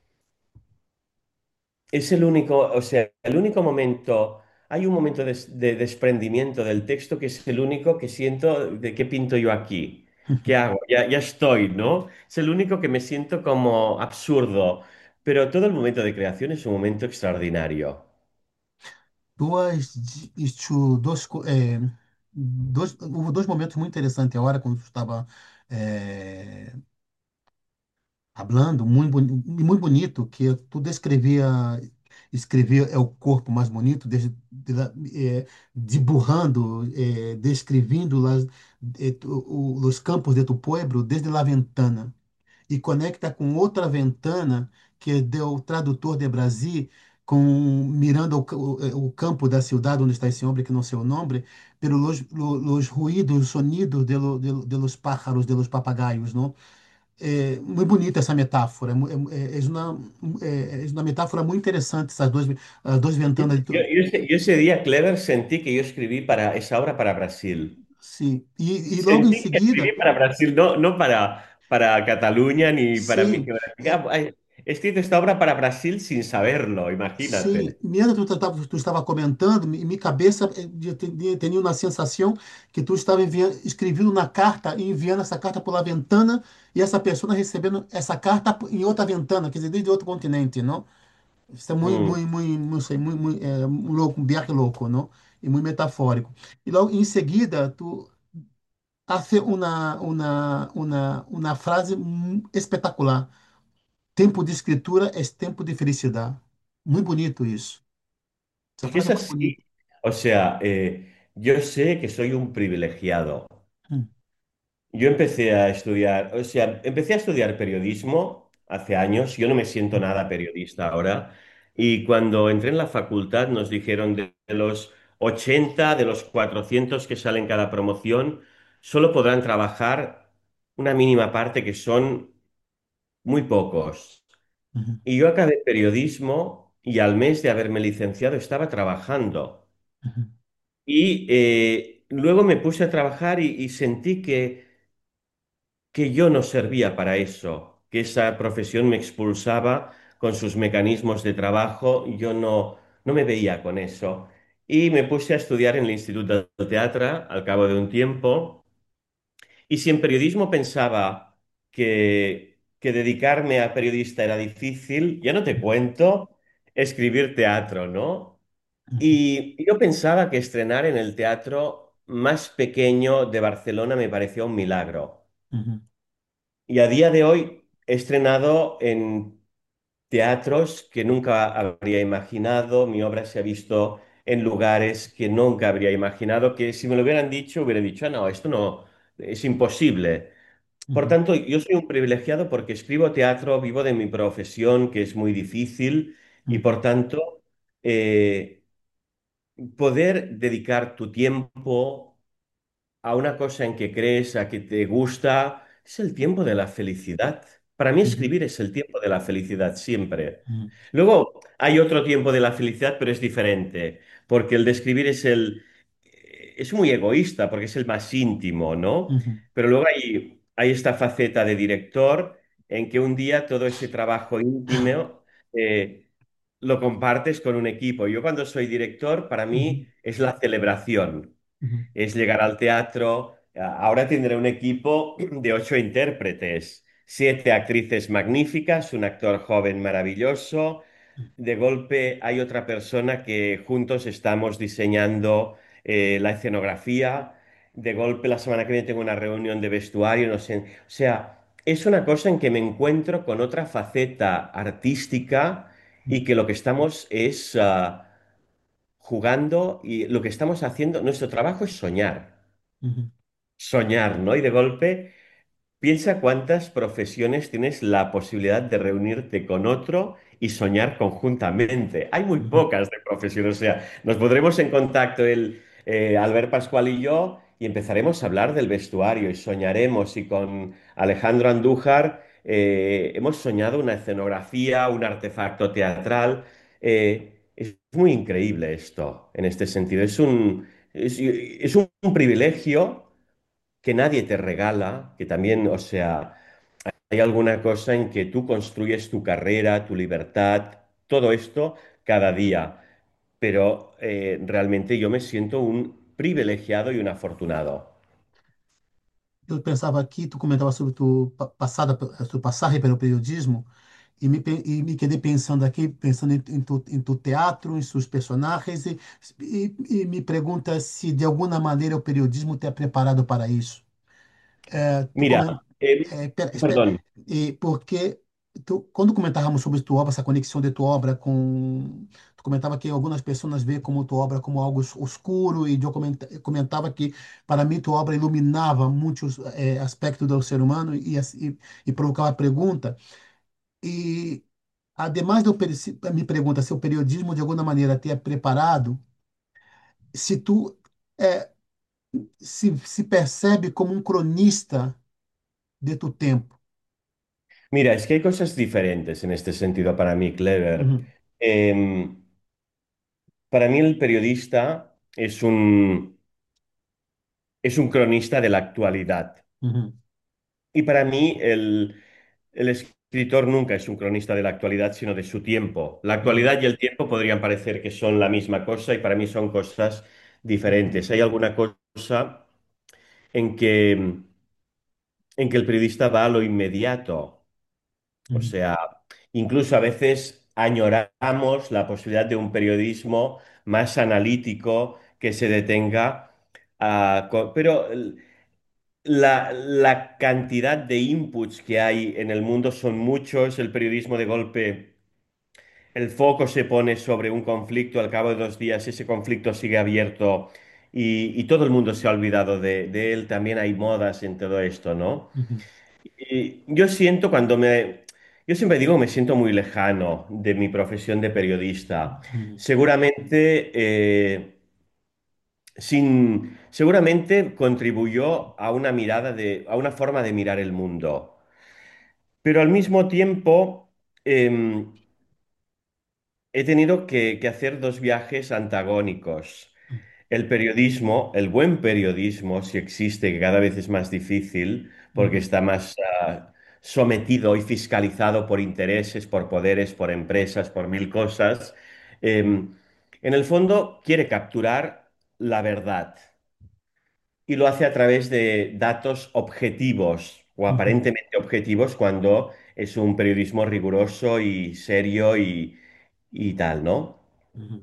Speaker 2: es el único, o sea, el único momento, hay un momento de, de desprendimiento del texto que es el único que siento de qué pinto yo aquí, qué hago, ya, ya estoy, ¿no? Es el único que me siento como absurdo, pero todo el momento de creación es un momento extraordinario.
Speaker 1: Duas, di- isto, dois, co- é, dois, houve dois momentos muito interessantes agora, quando tu estava é, hablando, muito, boni- muito bonito, que tu descrevia, escrevia é o corpo mais bonito, des- de, la- é, dibujando, é, descrevendo las, é, tu- o- os campos de tu pueblo desde la ventana. E conecta com outra ventana que é do tradutor de Brasil, com mirando o, ca- o, eh, o campo da cidade onde está esse homem que não sei o nome, pero los, lo- los ruídos, os sonidos de, lo- de, lo- de los pájaros, de los papagaios, não? É muito bonita essa metáfora, é, mu- é, é uma, é, é uma metáfora muito interessante, essas duas, as duas
Speaker 2: Yo,
Speaker 1: ventanas.
Speaker 2: yo ese, yo ese día, Clever, sentí que yo escribí para esa obra para Brasil.
Speaker 1: Sim. E, e logo em
Speaker 2: Sentí que
Speaker 1: seguida,
Speaker 2: escribí para Brasil, no, no para, para Cataluña ni para mi
Speaker 1: sim.
Speaker 2: geografía. Ay, he escrito esta obra para Brasil sin saberlo,
Speaker 1: Sim,
Speaker 2: imagínate.
Speaker 1: mesmo tu, tava- tu estava comentando, mi- minha cabeça eh, de- de- tinha uma sensação que tu estava enviando, escrevendo na carta e enviando essa carta pela ventana e essa pessoa recebendo essa carta em outra ventana, quer dizer, desde outro continente, não? Isso é muito,
Speaker 2: Mm.
Speaker 1: muito, muito, não sei, muito, muito, é, um louco, um viagem louco, não? E muito metafórico. E logo em seguida, tu hace uma, uma, uma, uma frase mu- espetacular. Tempo de escritura é tempo de felicidade. Muito bonito isso. Essa
Speaker 2: Es que
Speaker 1: frase
Speaker 2: es
Speaker 1: é muito
Speaker 2: así.
Speaker 1: bonita.
Speaker 2: O sea, eh, yo sé que soy un privilegiado.
Speaker 1: Hum,
Speaker 2: Yo empecé a estudiar, o sea, empecé a estudiar periodismo hace años. Yo no me siento
Speaker 1: hum,
Speaker 2: nada periodista ahora. Y cuando entré en la facultad nos dijeron de de los ochenta, de los cuatrocientos que salen cada promoción, solo podrán trabajar una mínima parte que son muy pocos.
Speaker 1: uhum,
Speaker 2: Y yo acabé periodismo y al mes de haberme licenciado estaba trabajando.
Speaker 1: uhum,
Speaker 2: Y eh, luego me puse a trabajar y, y sentí que, que yo no servía para eso, que esa profesión me expulsaba con sus mecanismos de trabajo, y yo no, no me veía con eso. Y me puse a estudiar en el Instituto de Teatro al cabo de un tiempo. Y si en periodismo pensaba que, que dedicarme a periodista era difícil, ya no te cuento escribir teatro, ¿no?
Speaker 1: uhum,
Speaker 2: Y yo pensaba que estrenar en el teatro más pequeño de Barcelona me parecía un milagro.
Speaker 1: uhum,
Speaker 2: Y a día de hoy he estrenado en teatros que nunca habría imaginado, mi obra se ha visto en lugares que nunca habría imaginado, que si me lo hubieran dicho, hubiera dicho, "Ah, no, esto no, es imposible". Por
Speaker 1: uhum,
Speaker 2: tanto, yo soy un privilegiado porque escribo teatro, vivo de mi profesión, que es muy difícil, y por
Speaker 1: uhum,
Speaker 2: tanto, eh, poder dedicar tu tiempo a una cosa en que crees, a que te gusta, es el tiempo de la felicidad. Para mí
Speaker 1: uhum,
Speaker 2: escribir es el tiempo de la felicidad siempre.
Speaker 1: uhum,
Speaker 2: Luego hay otro tiempo de la felicidad, pero es diferente, porque el de escribir es el es muy egoísta, porque es el más íntimo, ¿no?
Speaker 1: uhum,
Speaker 2: Pero luego hay, hay esta faceta de director en que un día todo ese trabajo íntimo eh, lo compartes con un equipo. Yo cuando soy director, para mí
Speaker 1: uhum,
Speaker 2: es la celebración,
Speaker 1: uhum,
Speaker 2: es llegar al teatro, Ahora tendré un equipo de ocho intérpretes, siete actrices magníficas, un actor joven maravilloso. De golpe hay otra persona que juntos estamos diseñando eh, la escenografía. De golpe la semana que viene tengo una reunión de vestuario, no sé. O sea, es una cosa en que me encuentro con otra faceta artística y que lo que estamos es ah, jugando y lo que estamos haciendo, nuestro trabajo es soñar,
Speaker 1: Uhum,
Speaker 2: soñar, ¿no? Y de golpe piensa cuántas profesiones tienes la posibilidad de reunirte con otro y soñar conjuntamente. Hay muy
Speaker 1: uhum,
Speaker 2: pocas de profesiones, o sea, nos pondremos en contacto el eh, Albert Pascual y yo y empezaremos a hablar del vestuario y soñaremos y con Alejandro Andújar eh, hemos soñado una escenografía, un artefacto teatral. Eh, es muy increíble esto en este sentido. Es un, es, es un privilegio que nadie te regala, que también, o sea, hay alguna cosa en que tú construyes tu carrera, tu libertad, todo esto cada día, pero eh, realmente yo me siento un privilegiado y un afortunado.
Speaker 1: Eu pensava aqui, tu comentava sobre tu pa- passada, tu passagem pelo periodismo, e me, pe- e me quedei pensando aqui, pensando em, em, tu, em tu teatro, em seus personagens, e, e, e me pergunta se de alguma maneira o periodismo te ha preparado para isso. É, tu
Speaker 2: Mira,
Speaker 1: comen-
Speaker 2: eh,
Speaker 1: é, pera, espera,
Speaker 2: perdón,
Speaker 1: e porque tu, quando comentávamos sobre tua obra, essa conexão de tua obra com. Tu comentava que algumas pessoas veem como tua obra como algo os- oscuro, e eu comenta- eu comentava que, para mim, tua obra iluminava muitos eh, aspectos do ser humano e, as- e, e provocava a pergunta. E, ademais, de eu per- se- me pergunta se o periodismo, de alguma maneira, te é preparado, se tu eh, se, se percebe como um cronista de tu tempo.
Speaker 2: mira, es que hay cosas diferentes en este sentido para mí, Clever.
Speaker 1: Uhum,
Speaker 2: Em, para mí el periodista es un, es un cronista de la actualidad.
Speaker 1: uhum,
Speaker 2: Y para mí el, el escritor nunca es un cronista de la actualidad, sino de su tiempo. La
Speaker 1: uhum,
Speaker 2: actualidad y el tiempo podrían parecer que son la misma cosa y para mí son cosas diferentes. Hay alguna cosa en que, en que el periodista va a lo inmediato. O
Speaker 1: uhum,
Speaker 2: sea, incluso a veces añoramos la posibilidad de un periodismo más analítico que se detenga a... co- Pero La, la cantidad de inputs que hay en el mundo son muchos, el periodismo de golpe, el foco se pone sobre un conflicto, al cabo de dos días ese conflicto sigue abierto y, y todo el mundo se ha olvidado de, de él, también hay modas en todo esto, ¿no?
Speaker 1: uhum,
Speaker 2: Y yo siento cuando me... Yo siempre digo que me siento muy lejano de mi profesión de periodista.
Speaker 1: uhum,
Speaker 2: Seguramente... eh, sin, seguramente contribuyó a una mirada de, a una forma de mirar el mundo. Pero al mismo tiempo, em, he tenido que, que hacer dos viajes antagónicos. El periodismo, el buen periodismo, si existe, que cada vez es más difícil, porque
Speaker 1: uhum,
Speaker 2: está más ah, sometido y fiscalizado por intereses, por poderes, por empresas, por mil cosas, em, en el fondo quiere capturar la verdad y lo hace a través de datos objetivos o
Speaker 1: uhum,
Speaker 2: aparentemente objetivos cuando es un periodismo riguroso y serio y, y tal, ¿no?
Speaker 1: uhum,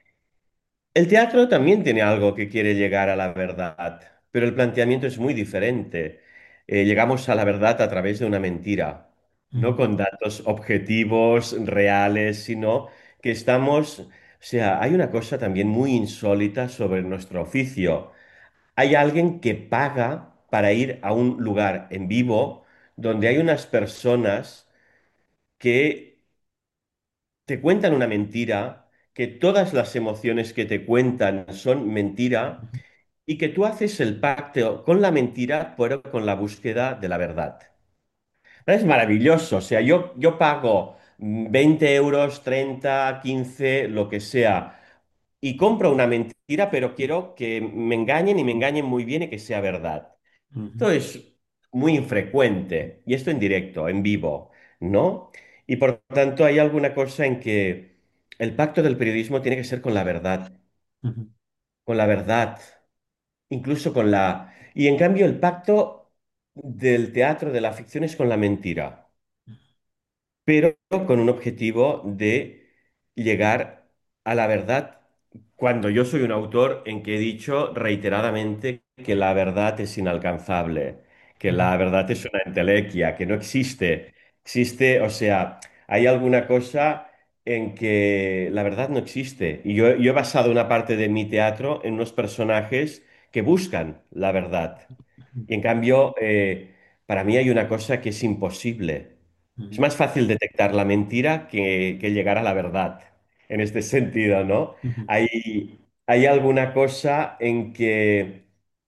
Speaker 2: El teatro también tiene algo que quiere llegar a la verdad, pero el planteamiento es muy diferente. Eh, llegamos a la verdad a través de una mentira, no
Speaker 1: uhum,
Speaker 2: con datos objetivos, reales, sino que estamos... O sea, hay una cosa también muy insólita sobre nuestro oficio. Hay alguien que paga para ir a un lugar en vivo donde hay unas personas que te cuentan una mentira, que todas las emociones que te cuentan son mentira y que tú haces el pacto con la mentira, pero con la búsqueda de la verdad. Es maravilloso, o sea, yo, yo pago mm, veinte euros, treinta, quince, lo que sea, y compro una mentira, pero quiero que me engañen y me engañen muy bien y que sea verdad. Esto
Speaker 1: uhum,
Speaker 2: es muy infrecuente, y esto en directo, en vivo, ¿no? Y por tanto hay alguna cosa en que el pacto del periodismo tiene que ser con la verdad,
Speaker 1: uhum,
Speaker 2: con la verdad, incluso con la... Y en cambio el pacto del teatro, de la ficción, es con la mentira, pero con un objetivo de llegar a la verdad cuando yo soy un autor en que he dicho reiteradamente que la verdad es inalcanzable, que
Speaker 1: Ujú,
Speaker 2: la verdad es una entelequia, que no existe. Existe, o sea, hay alguna cosa en que la verdad no existe. Y yo, yo he basado una parte de mi teatro en unos personajes que buscan la verdad. Y en cambio, eh, para mí hay una cosa que es imposible. Es
Speaker 1: ujú,
Speaker 2: más fácil detectar la mentira que, que llegar a la verdad, en este sentido, ¿no?
Speaker 1: ujú,
Speaker 2: Hay, hay alguna cosa en que,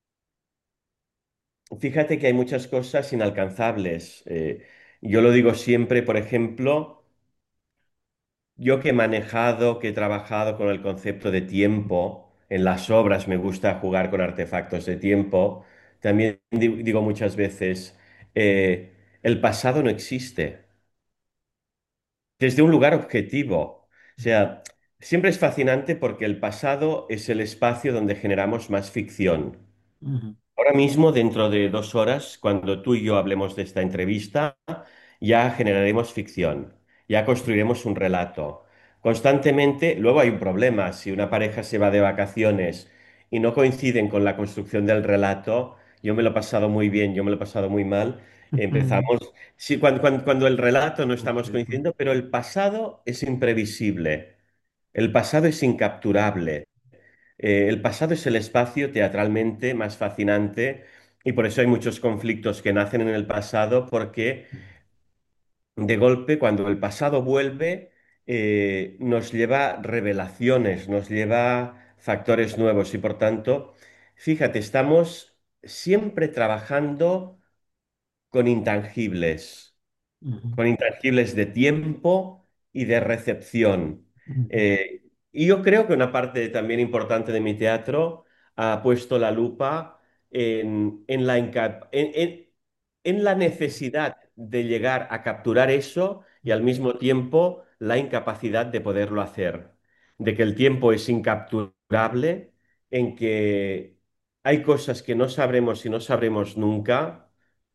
Speaker 2: fíjate que hay muchas cosas inalcanzables. Eh, yo lo digo siempre, por ejemplo, yo que he manejado, que he trabajado con el concepto de tiempo, en las obras me gusta jugar con artefactos de tiempo, también di- digo muchas veces, eh, el pasado no existe desde un lugar objetivo. O sea, siempre es fascinante porque el pasado es el espacio donde generamos más ficción.
Speaker 1: ujú,
Speaker 2: Ahora mismo, dentro de dos horas, cuando tú y yo hablemos de esta entrevista, ya generaremos ficción, ya construiremos un relato. Constantemente, luego hay un problema. Si una pareja se va de vacaciones y no coinciden con la construcción del relato, yo me lo he pasado muy bien, yo me lo he pasado muy mal.
Speaker 1: ujú.
Speaker 2: Empezamos, sí, cuando, cuando, cuando el relato no estamos
Speaker 1: Perfeito.
Speaker 2: coincidiendo, pero el pasado es imprevisible, el pasado es incapturable. Eh, el pasado es el espacio teatralmente más fascinante y por eso hay muchos conflictos que nacen en el pasado porque de golpe cuando el pasado vuelve eh, nos lleva revelaciones, nos lleva factores nuevos y por tanto, fíjate, estamos siempre trabajando con intangibles
Speaker 1: Uhum,
Speaker 2: con intangibles de tiempo y de recepción.
Speaker 1: uhum,
Speaker 2: Eh, y yo creo que una parte también importante de mi teatro ha puesto la lupa en, en la, inca- en, en- en la necesidad de llegar a capturar eso y al mismo tiempo la incapacidad de poderlo hacer, de que el tiempo es incapturable, en que hay cosas que no sabremos y no sabremos nunca.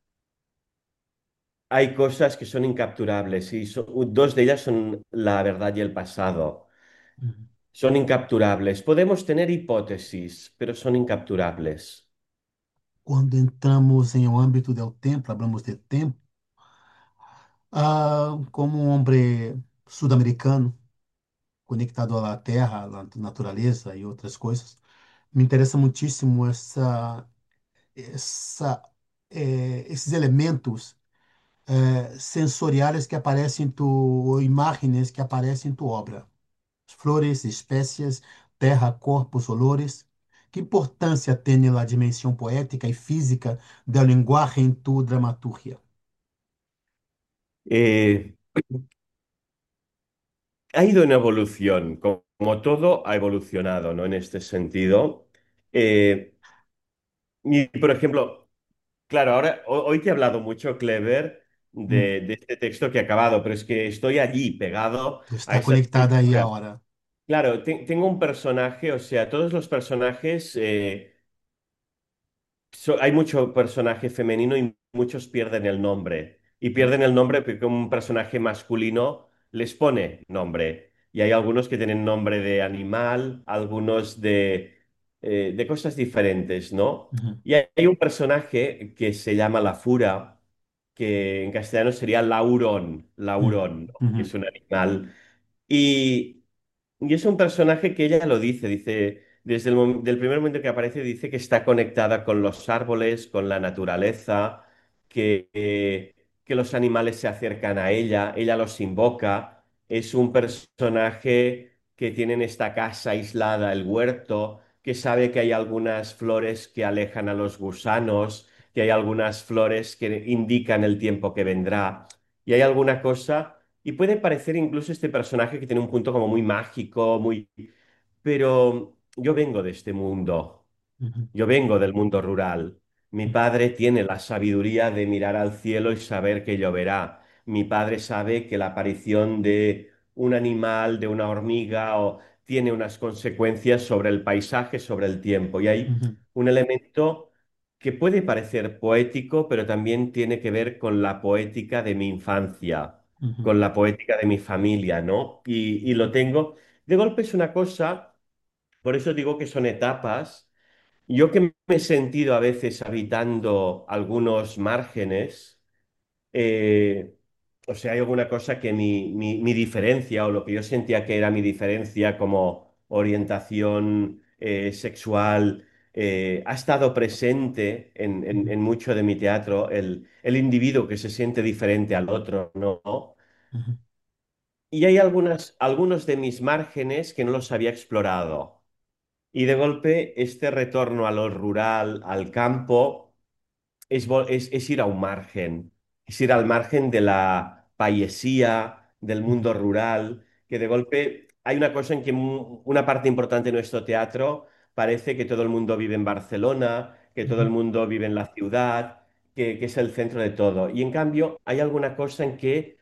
Speaker 2: Hay cosas que son incapturables y so- dos de ellas son la verdad y el pasado.
Speaker 1: uhum.
Speaker 2: Son incapturables. Podemos tener hipótesis, pero son incapturables.
Speaker 1: Quando entramos em um âmbito do tempo, hablamos de tempo, ah, como um homem sul-americano, conectado à terra, à natureza e outras coisas, me interessa muitíssimo essa, essa, eh, esses elementos eh, sensoriais que aparecem em tu, ou imagens que aparecem em tua obra. Flores, espécies, terra, corpos, olores. Que importância tem a dimensão poética e física da linguagem em tu dramaturgia?
Speaker 2: Eh, ha ido en evolución, co- como todo ha evolucionado, ¿no? En este sentido. Eh, y, por ejemplo, claro, ahora ho- hoy te he hablado mucho, Clever,
Speaker 1: Hum,
Speaker 2: de, de este texto que he acabado, pero es que estoy allí, pegado
Speaker 1: tu
Speaker 2: a
Speaker 1: está
Speaker 2: esa
Speaker 1: conectada aí a
Speaker 2: escritura.
Speaker 1: hora.
Speaker 2: Claro, te- tengo un personaje, o sea, todos los personajes, eh, so- hay mucho personaje femenino y muchos pierden el nombre. Y
Speaker 1: Hum,
Speaker 2: pierden el nombre porque un personaje masculino les pone nombre. Y hay algunos que tienen nombre de animal, algunos de, eh, de cosas diferentes, ¿no?
Speaker 1: uhum,
Speaker 2: Y hay, hay un personaje que se llama La Fura, que en castellano sería Laurón,
Speaker 1: hum,
Speaker 2: Laurón, ¿no? Que
Speaker 1: uhum,
Speaker 2: es un animal. Y, y es un personaje que ella lo dice, dice, desde el mom- del primer momento que aparece, dice que está conectada con los árboles, con la naturaleza, que, eh, que los animales se acercan a ella, ella los invoca. Es un personaje que tiene en esta casa aislada el huerto, que sabe que hay algunas flores que alejan a los gusanos, que hay algunas flores que indican el tiempo que vendrá. Y hay alguna cosa y puede parecer incluso este personaje que tiene un punto como muy mágico, muy... Pero yo vengo de este mundo,
Speaker 1: uhum,
Speaker 2: yo vengo del mundo rural. Mi padre tiene la sabiduría de mirar al cielo y saber que lloverá. Mi padre sabe que la aparición de un animal, de una hormiga, o tiene unas consecuencias sobre el paisaje, sobre el tiempo. Y hay
Speaker 1: uhum,
Speaker 2: un elemento que puede parecer poético, pero también tiene que ver con la poética de mi infancia,
Speaker 1: Ujú,
Speaker 2: con la poética de mi familia, ¿no? Y, y lo tengo. De golpe es una cosa, por eso digo que son etapas. Yo que me he sentido a veces habitando algunos márgenes, eh, o sea, hay alguna cosa que mi, mi, mi diferencia o lo que yo sentía que era mi diferencia como orientación eh, sexual, eh, ha estado presente en, en-
Speaker 1: ujú,
Speaker 2: en mucho de mi teatro, el, el individuo que se siente diferente al otro, ¿no?
Speaker 1: ujú,
Speaker 2: Y hay algunas, algunos de mis márgenes que no los había explorado. Y de golpe, este retorno a lo rural, al campo, es, vo- es- es ir a un margen, es ir al margen de la payesía, del
Speaker 1: ujú,
Speaker 2: mundo rural, que de golpe hay una cosa en que mu- una parte importante de nuestro teatro parece que todo el mundo vive en Barcelona, que todo el
Speaker 1: ujú,
Speaker 2: mundo vive en la ciudad, que, que es el centro de todo. Y en cambio hay alguna cosa en que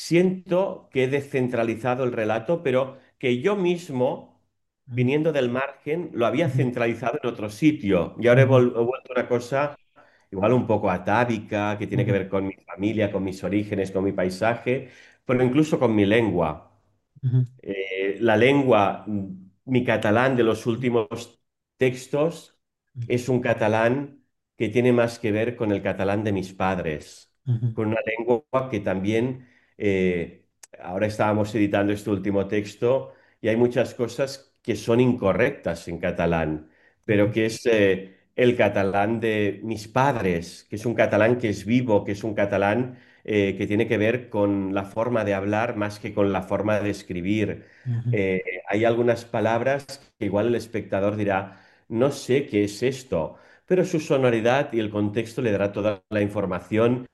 Speaker 2: siento que he descentralizado el relato, pero que yo mismo, viniendo del margen, lo había
Speaker 1: ujú,
Speaker 2: centralizado en otro sitio. Y ahora he,
Speaker 1: ujú,
Speaker 2: vol- he vuelto a una cosa igual un poco atávica, que tiene que
Speaker 1: ujú,
Speaker 2: ver con mi familia, con mis orígenes, con mi paisaje, pero incluso con mi lengua.
Speaker 1: ujú,
Speaker 2: Eh, la lengua, mm, mi catalán de los últimos textos es un catalán que tiene más que ver con el catalán de mis padres,
Speaker 1: ujú,
Speaker 2: con una lengua que también, eh, ahora estábamos editando este último texto y hay muchas cosas que son incorrectas en catalán, pero
Speaker 1: ujú,
Speaker 2: que es eh, el catalán de mis padres, que es un catalán que es vivo, que es un catalán eh, que tiene que ver con la forma de hablar más que con la forma de escribir.
Speaker 1: ujú,
Speaker 2: Eh, hay algunas palabras que igual el espectador dirá, no sé qué es esto, pero su sonoridad y el contexto le dará toda la información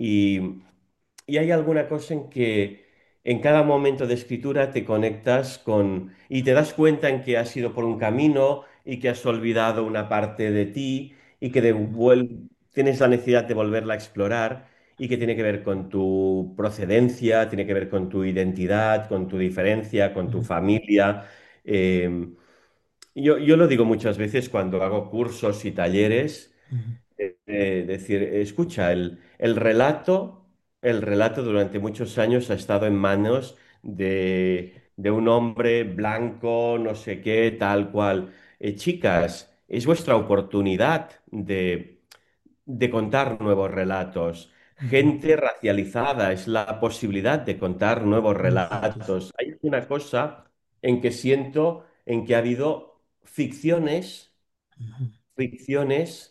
Speaker 2: y, y hay alguna cosa en que en cada momento de escritura te conectas con y te das cuenta en que has ido por un camino y que has olvidado una parte de ti y que de vuel- tienes la necesidad de volverla a explorar y que tiene que ver con tu procedencia, tiene que ver con tu identidad, con tu diferencia, con tu
Speaker 1: ujú,
Speaker 2: familia. Eh, yo, yo lo digo muchas veces cuando hago cursos y talleres
Speaker 1: ujú,
Speaker 2: eh, eh, decir, escucha, el, el relato, el relato durante muchos años ha estado en manos de, de un hombre blanco, no sé qué, tal cual. Eh, chicas, es vuestra oportunidad de, de contar nuevos relatos.
Speaker 1: ujú.
Speaker 2: Gente racializada, es la posibilidad de contar nuevos
Speaker 1: Exato.
Speaker 2: relatos. Hay una cosa en que siento en que ha habido ficciones,
Speaker 1: Ujú,
Speaker 2: ficciones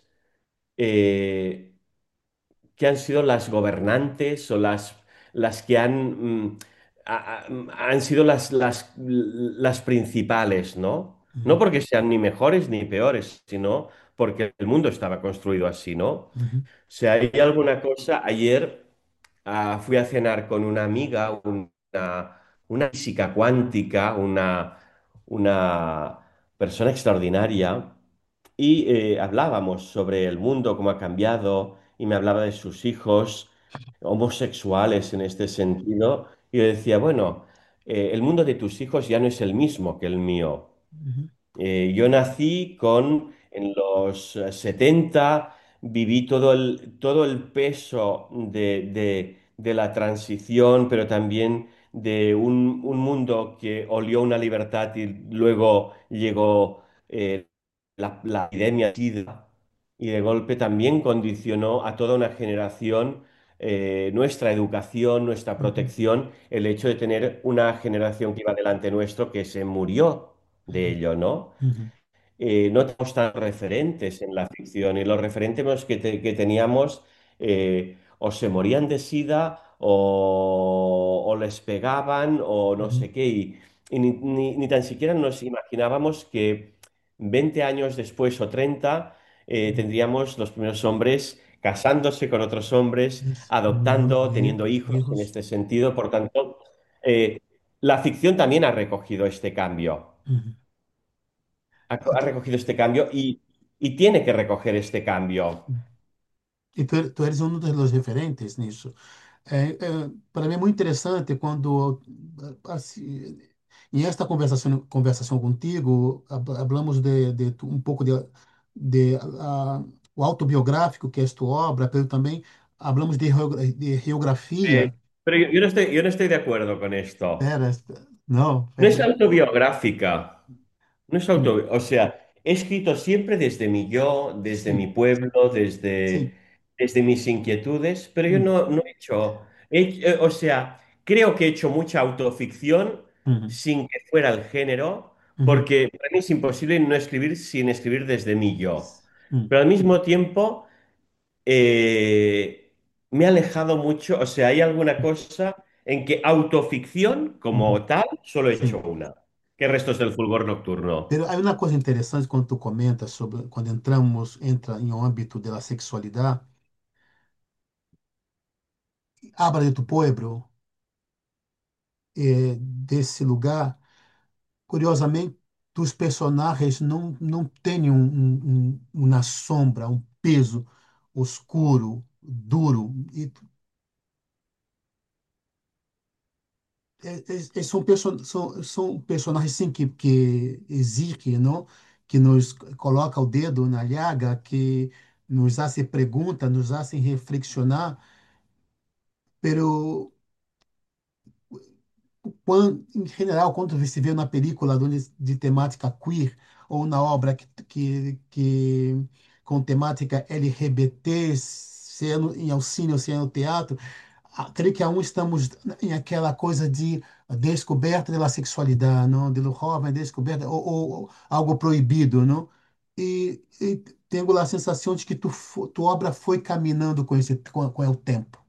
Speaker 2: eh, que han sido las gobernantes o las, las que han, mm, a- a- han sido las, las, las principales, ¿no? No
Speaker 1: ujú,
Speaker 2: porque sean ni mejores ni peores, sino porque el mundo estaba construido así, ¿no? O
Speaker 1: ujú,
Speaker 2: sea, hay alguna cosa. Ayer ah, fui a cenar con una amiga, una, una física cuántica, una, una persona extraordinaria, y eh, hablábamos sobre el mundo, cómo ha cambiado, y me hablaba de sus hijos homosexuales en este sentido, y yo decía, bueno, eh, el mundo de tus hijos ya no es el mismo que el mío.
Speaker 1: ujú,
Speaker 2: Eh, yo nací con, en los eh, setenta, viví todo el, todo el peso de, de- de la transición, pero también de un, un mundo que olió una libertad y luego llegó eh, la, la epidemia SIDA y de golpe también condicionó a toda una generación eh, nuestra educación, nuestra
Speaker 1: ujú,
Speaker 2: protección, el hecho de tener una generación que iba delante nuestro que se murió de
Speaker 1: ujú,
Speaker 2: ello, ¿no?
Speaker 1: ujú,
Speaker 2: Eh, no tenemos tan referentes en la ficción y los referentes que, te- que teníamos eh, o se morían de sida o, o les pegaban o no
Speaker 1: ujú,
Speaker 2: sé qué y, y ni, ni- ni tan siquiera nos imaginábamos que veinte años después o treinta eh,
Speaker 1: ujú.
Speaker 2: tendríamos los primeros hombres casándose con otros hombres,
Speaker 1: Es muy
Speaker 2: adoptando,
Speaker 1: bien,
Speaker 2: teniendo hijos en
Speaker 1: hijos.
Speaker 2: este sentido. Por tanto, eh, la ficción también ha recogido este cambio
Speaker 1: Ujú.
Speaker 2: ha, ha
Speaker 1: Ento-
Speaker 2: recogido este cambio y, y tiene que recoger este cambio.
Speaker 1: E tu, tú eres um dos referentes nisso. É, é, para mim é muito interessante quando, assim, em esta conversação, conversação contigo, hab- hablamos de, de tu- um pouco de, de o autobiográfico, que é tu obra, pero também hablamos de, geogra- de
Speaker 2: Eh,
Speaker 1: geografia.
Speaker 2: pero yo, yo no estoy, yo no estoy de acuerdo con esto.
Speaker 1: Espera, espera. Não,
Speaker 2: No es
Speaker 1: espera.
Speaker 2: autobiográfica. No es
Speaker 1: Hum,
Speaker 2: auto, o sea, he escrito siempre desde mi yo, desde mi
Speaker 1: sim,
Speaker 2: pueblo, desde,
Speaker 1: sim.
Speaker 2: desde mis inquietudes, pero yo
Speaker 1: Hum,
Speaker 2: no, no he hecho, he- eh, o sea, creo que he hecho mucha autoficción
Speaker 1: uhum,
Speaker 2: sin que fuera el género,
Speaker 1: uhum,
Speaker 2: porque para mí es imposible no escribir sin escribir desde mi yo.
Speaker 1: hum,
Speaker 2: Pero al mismo tiempo, eh, me ha alejado mucho, o sea, hay alguna cosa en que autoficción
Speaker 1: uhum.
Speaker 2: como tal solo he hecho
Speaker 1: Sim.
Speaker 2: una, que restos del fulgor nocturno.
Speaker 1: Pero há uma coisa interessante quando tu comentas sobre quando entramos entra em um âmbito da sexualidade, habla de tu pueblo, eh, desse lugar. Curiosamente, os personagens não, não têm um, um- um- uma sombra, um peso oscuro, duro. E, é- é- é- são, perso são, são personagens sim, que, que existem, não? Que nos coloca o dedo na llaga, que nos fazem perguntas, nos fazem reflexionar, pero quando, em general, quando você vê na película de, de temática queer ou na obra que, que, que com temática L G B T, sendo em auxílio, sendo no teatro, a- creio que aún estamos em aquela coisa de descoberta da sexualidade, não? De lo jovem, descoberta ou, ou- ou algo proibido, não? E, e tenho a sensação de que tu, fo- tua obra foi caminhando com esse com, com o tempo.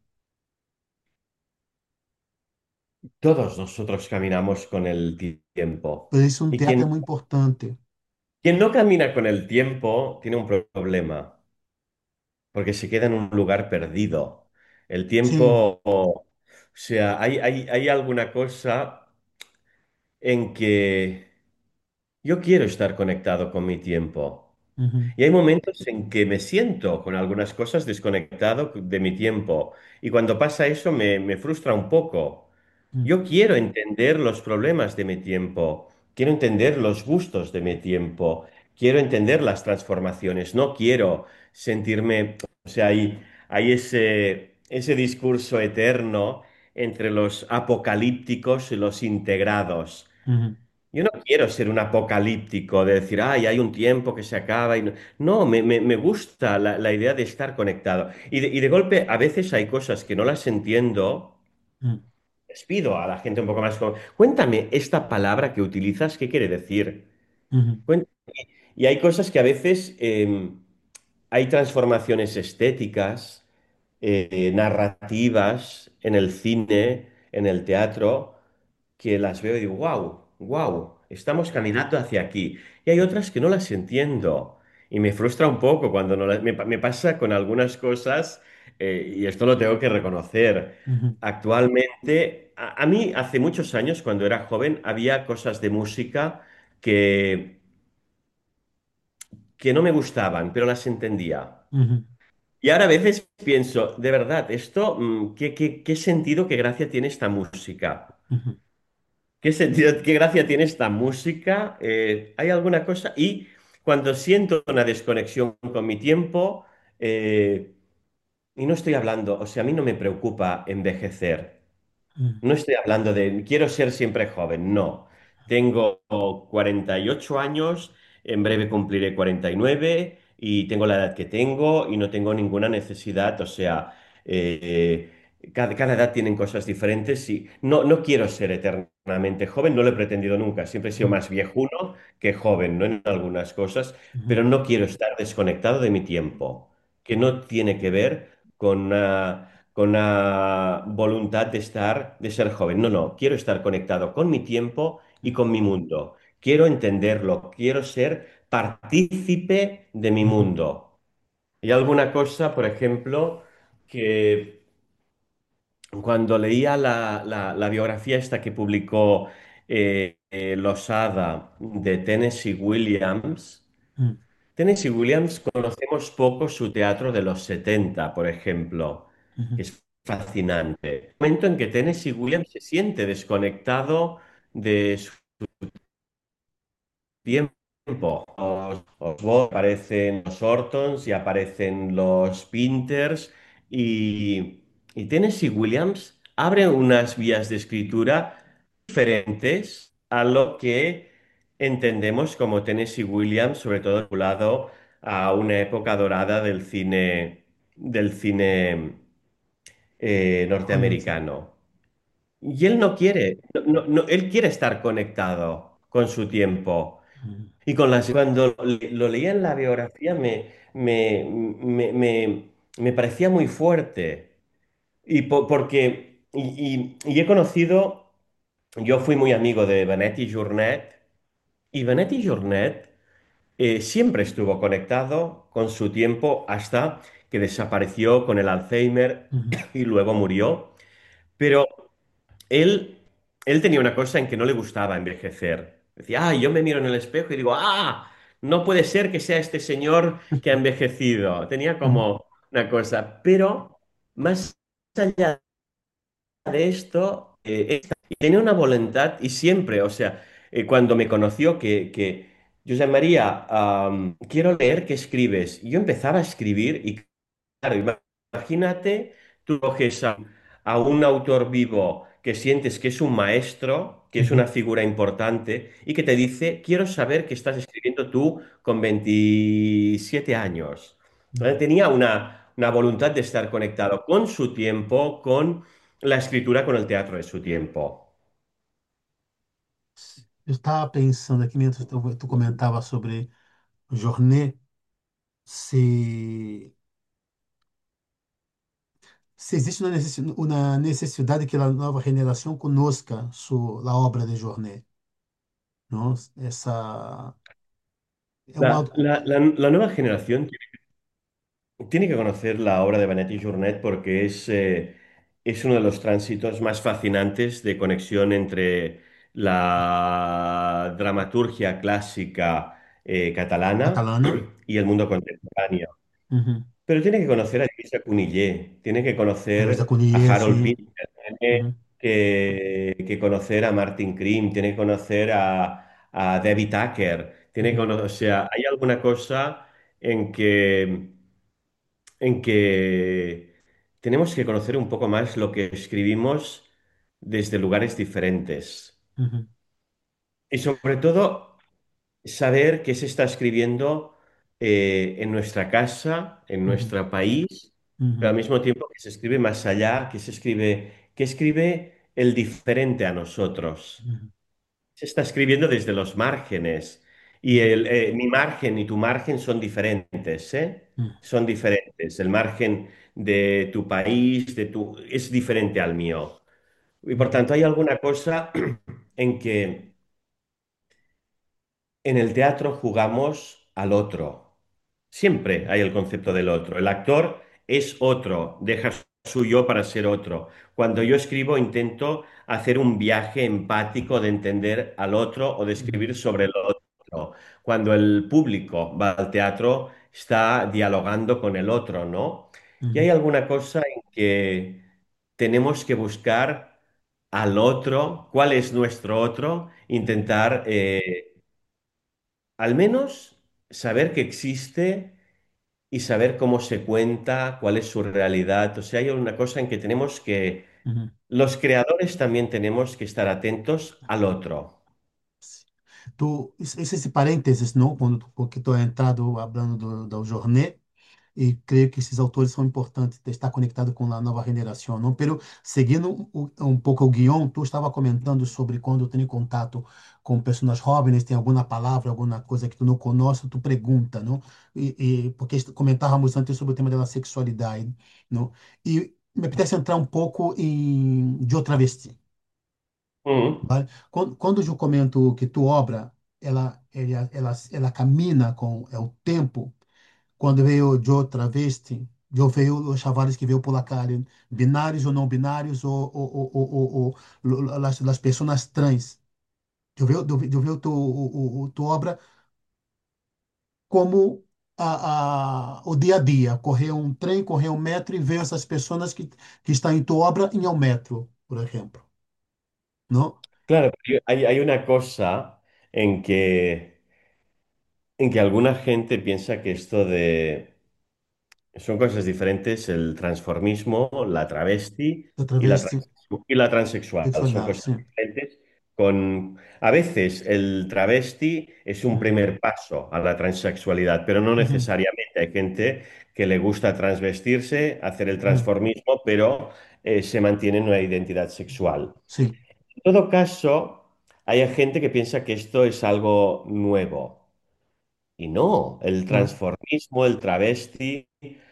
Speaker 2: Todos nosotros caminamos con el tiempo.
Speaker 1: Por isso, um
Speaker 2: Y
Speaker 1: teatro é
Speaker 2: quien,
Speaker 1: muito importante.
Speaker 2: quien no camina con el tiempo tiene un pro- problema, porque se queda en un lugar perdido. El
Speaker 1: Sim.
Speaker 2: tiempo, o sea, hay, hay, hay alguna cosa en que yo quiero estar conectado con mi tiempo.
Speaker 1: Uhum.
Speaker 2: Y hay momentos en que me siento con algunas cosas desconectado de mi tiempo. Y cuando pasa eso me, me frustra un poco.
Speaker 1: Uhum.
Speaker 2: Yo quiero entender los problemas de mi tiempo. Quiero entender los gustos de mi tiempo. Quiero entender las transformaciones. No quiero sentirme, o sea, hay, hay ese, ese discurso eterno entre los apocalípticos y los integrados.
Speaker 1: Uhum.
Speaker 2: Yo no quiero ser un apocalíptico de decir, ay, hay un tiempo que se acaba. Y no, no, me, me- me gusta la, la idea de estar conectado. Y de, y de golpe, a veces hay cosas que no las entiendo.
Speaker 1: Uhum.
Speaker 2: Les pido a la gente un poco más como, cuéntame esta palabra que utilizas, ¿qué quiere decir?
Speaker 1: Uhum.
Speaker 2: Cuen- Y hay cosas que a veces eh, hay transformaciones estéticas, eh, narrativas en el cine, en el teatro que las veo y digo, wow, wow, estamos caminando hacia aquí. Y hay otras que no las entiendo y me frustra un poco cuando no las... Me, pa- me pasa con algunas cosas, eh, y esto lo tengo que reconocer.
Speaker 1: Uhum.
Speaker 2: Actualmente, a, a mí hace muchos años, cuando era joven, había cosas de música que, que no me gustaban, pero las entendía.
Speaker 1: Uhum.
Speaker 2: Y ahora a veces pienso, de verdad, esto, mm, ¿qué, qué, qué sentido, qué gracia tiene esta música?
Speaker 1: Uhum.
Speaker 2: ¿Qué sentido, qué gracia tiene esta música? Eh, ¿hay alguna cosa? Y cuando siento una desconexión con mi tiempo, eh, y no estoy hablando, o sea, a mí no me preocupa envejecer.
Speaker 1: Uhum.
Speaker 2: No estoy hablando de quiero ser siempre joven, no. Tengo cuarenta y ocho años, en breve cumpliré cuarenta y nueve y tengo la edad que tengo y no tengo ninguna necesidad, o sea, eh, cada, cada edad tienen cosas diferentes y no, no quiero ser eternamente joven, no lo he pretendido nunca, siempre he sido
Speaker 1: Uhum.
Speaker 2: más viejuno que joven, ¿no? En algunas cosas, pero
Speaker 1: Uhum.
Speaker 2: no quiero estar desconectado de mi tiempo, que no tiene que ver con una con la voluntad de estar, de ser joven. No, no, quiero estar conectado con mi tiempo y con mi mundo. Quiero entenderlo, quiero ser partícipe de mi
Speaker 1: Uhum.
Speaker 2: mundo. Y alguna cosa, por ejemplo, que cuando leía la, la- la biografía esta que publicó eh, eh, Losada de Tennessee Williams,
Speaker 1: Uhum.
Speaker 2: Tennessee Williams conocemos poco su teatro de los setenta, por ejemplo, que
Speaker 1: Uhum.
Speaker 2: es fascinante. El momento en que Tennessee Williams se siente desconectado de su tiempo tiempo. Os, os vos- aparecen los Ortons y aparecen los Pinters y, y Tennessee Williams abre unas vías de escritura diferentes a lo que entendemos como Tennessee Williams, sobre todo vinculado a una época dorada del cine, del cine eh,
Speaker 1: Hollywood.
Speaker 2: norteamericano. Y él no quiere, no, no- no- él quiere estar conectado con su tiempo.
Speaker 1: Uhum,
Speaker 2: Y con las, cuando le- lo leía en la biografía me, me, me, me- me parecía muy fuerte. Y po- porque y, y- y he conocido, yo fui muy amigo de Benet y Journet, y Benet y Journet eh, siempre estuvo conectado con su tiempo hasta que desapareció con el Alzheimer
Speaker 1: uhum,
Speaker 2: y luego murió. Pero él, él tenía una cosa en que no le gustaba envejecer. Decía, ah, yo me miro en el espejo y digo, ah, no puede ser que sea este señor que ha envejecido. Tenía
Speaker 1: uhum,
Speaker 2: como una cosa, pero más allá de esto, eh, él tenía una voluntad y siempre, o sea, eh, cuando me conoció que, que José María, am, quiero leer qué escribes. Y yo empezaba a escribir y claro, imagínate, tú coges a, a un autor vivo que sientes que es un maestro, que es una
Speaker 1: uhum,
Speaker 2: figura importante y que te dice, quiero saber qué estás escribiendo tú con veintisiete años. ¿Vale?
Speaker 1: uhum.
Speaker 2: Tenía una, una voluntad de estar conectado con su tiempo, con la escritura, con el teatro de su tiempo.
Speaker 1: Eu estava pensando aqui, enquanto tu, tu comentava sobre Jornet, se, se existe uma necessi- uma necessidade que a nova geração conozca su, a obra de Jornet, não? Essa é uma
Speaker 2: La, la- la- la nueva generación tiene que conocer la obra de Benetti Journet porque es, eh, es uno de los tránsitos más fascinantes de conexión entre la dramaturgia clásica eh, catalana
Speaker 1: catalana.
Speaker 2: y el mundo contemporáneo.
Speaker 1: Uhum.
Speaker 2: Pero tiene que conocer a Lluïsa Cunillé, tiene que
Speaker 1: Luiz da
Speaker 2: conocer a
Speaker 1: Cunha,
Speaker 2: Harold
Speaker 1: sim.
Speaker 2: Pinter, tiene
Speaker 1: Uhum.
Speaker 2: que, que conocer a Martin Krim, tiene que conocer a, a David Tucker, tiene que
Speaker 1: Uhum.
Speaker 2: conocer, o sea, hay alguna cosa en que en que tenemos que conocer un poco más lo que escribimos desde lugares diferentes.
Speaker 1: Uhum.
Speaker 2: Y sobre todo, saber qué se está escribiendo eh, en nuestra casa, en
Speaker 1: Uhum.
Speaker 2: nuestro país, pero al
Speaker 1: Uhum.
Speaker 2: mismo tiempo que se escribe más allá, que se escribe, que escribe el diferente a nosotros.
Speaker 1: Uhum.
Speaker 2: Se está escribiendo desde los márgenes y
Speaker 1: Uhum.
Speaker 2: el, eh, mi margen y tu margen son diferentes, ¿eh?
Speaker 1: Uhum.
Speaker 2: Son diferentes. El margen de tu país, de tu, es diferente al mío. Y por
Speaker 1: Uhum.
Speaker 2: tanto hay alguna cosa en que en el teatro jugamos al otro. Siempre hay el concepto del otro. El actor es otro, deja su yo para ser otro. Cuando yo escribo intento hacer un viaje empático de entender al otro o de
Speaker 1: Uhum.
Speaker 2: escribir sobre el otro. Cuando el público va al teatro está dialogando con el otro, ¿no? Y hay
Speaker 1: Uhum.
Speaker 2: alguna cosa en que tenemos que buscar al otro, cuál es nuestro otro, intentar eh, al menos saber que existe y saber cómo se cuenta, cuál es su realidad. O sea, hay una cosa en que tenemos que,
Speaker 1: Uhum.
Speaker 2: los creadores también tenemos que estar atentos al otro.
Speaker 1: Tu, esse esse parênteses, não, quando tu, porque tu é entrado falando do, do Jornet, e creio que esses autores são importantes de estar conectado com a nova geração, não? Pero seguindo o- um pouco o guião, tu estava comentando sobre quando tem contato com pessoas jovens, tem alguma palavra, alguma coisa que tu não conhece, tu pergunta, não? E, e porque est- comentávamos antes sobre o tema da sexualidade, não? E me apetece entrar um pouco em de outra vez.
Speaker 2: Mm,
Speaker 1: Vale? Quando, quando eu comento que tua obra ela, ela, ela, ela caminha com é o tempo, quando veio de outra vez, eu vejo os chavales que veio por lá, cara, binários ou não binários, ou, ou, ou, ou, ou, ou as, as pessoas trans. Eu vejo, eu vejo, eu vejo tu, o, o, tua obra como a, a, o dia a dia, correr um trem, correr um metro e ver essas pessoas que, que estão em tua obra em um metro, por exemplo. Não?
Speaker 2: claro, pero hay, hay una cosa en que en que alguna gente piensa que esto de... Son cosas diferentes, el transformismo, la travesti
Speaker 1: Da
Speaker 2: y la,
Speaker 1: travesti,
Speaker 2: transe- y la transexual. Son
Speaker 1: sexualidade,
Speaker 2: cosas
Speaker 1: sim.
Speaker 2: diferentes. Con... A veces el travesti es un
Speaker 1: Uhum,
Speaker 2: primer paso a la transexualidad, pero no
Speaker 1: uhum,
Speaker 2: necesariamente. Hay gente que le gusta transvestirse, hacer el
Speaker 1: uhum,
Speaker 2: transformismo, pero eh, se mantiene en una identidad sexual.
Speaker 1: sim.
Speaker 2: En todo caso, hay gente que piensa que esto es algo nuevo. Y no, el
Speaker 1: Não.
Speaker 2: transformismo, el travesti,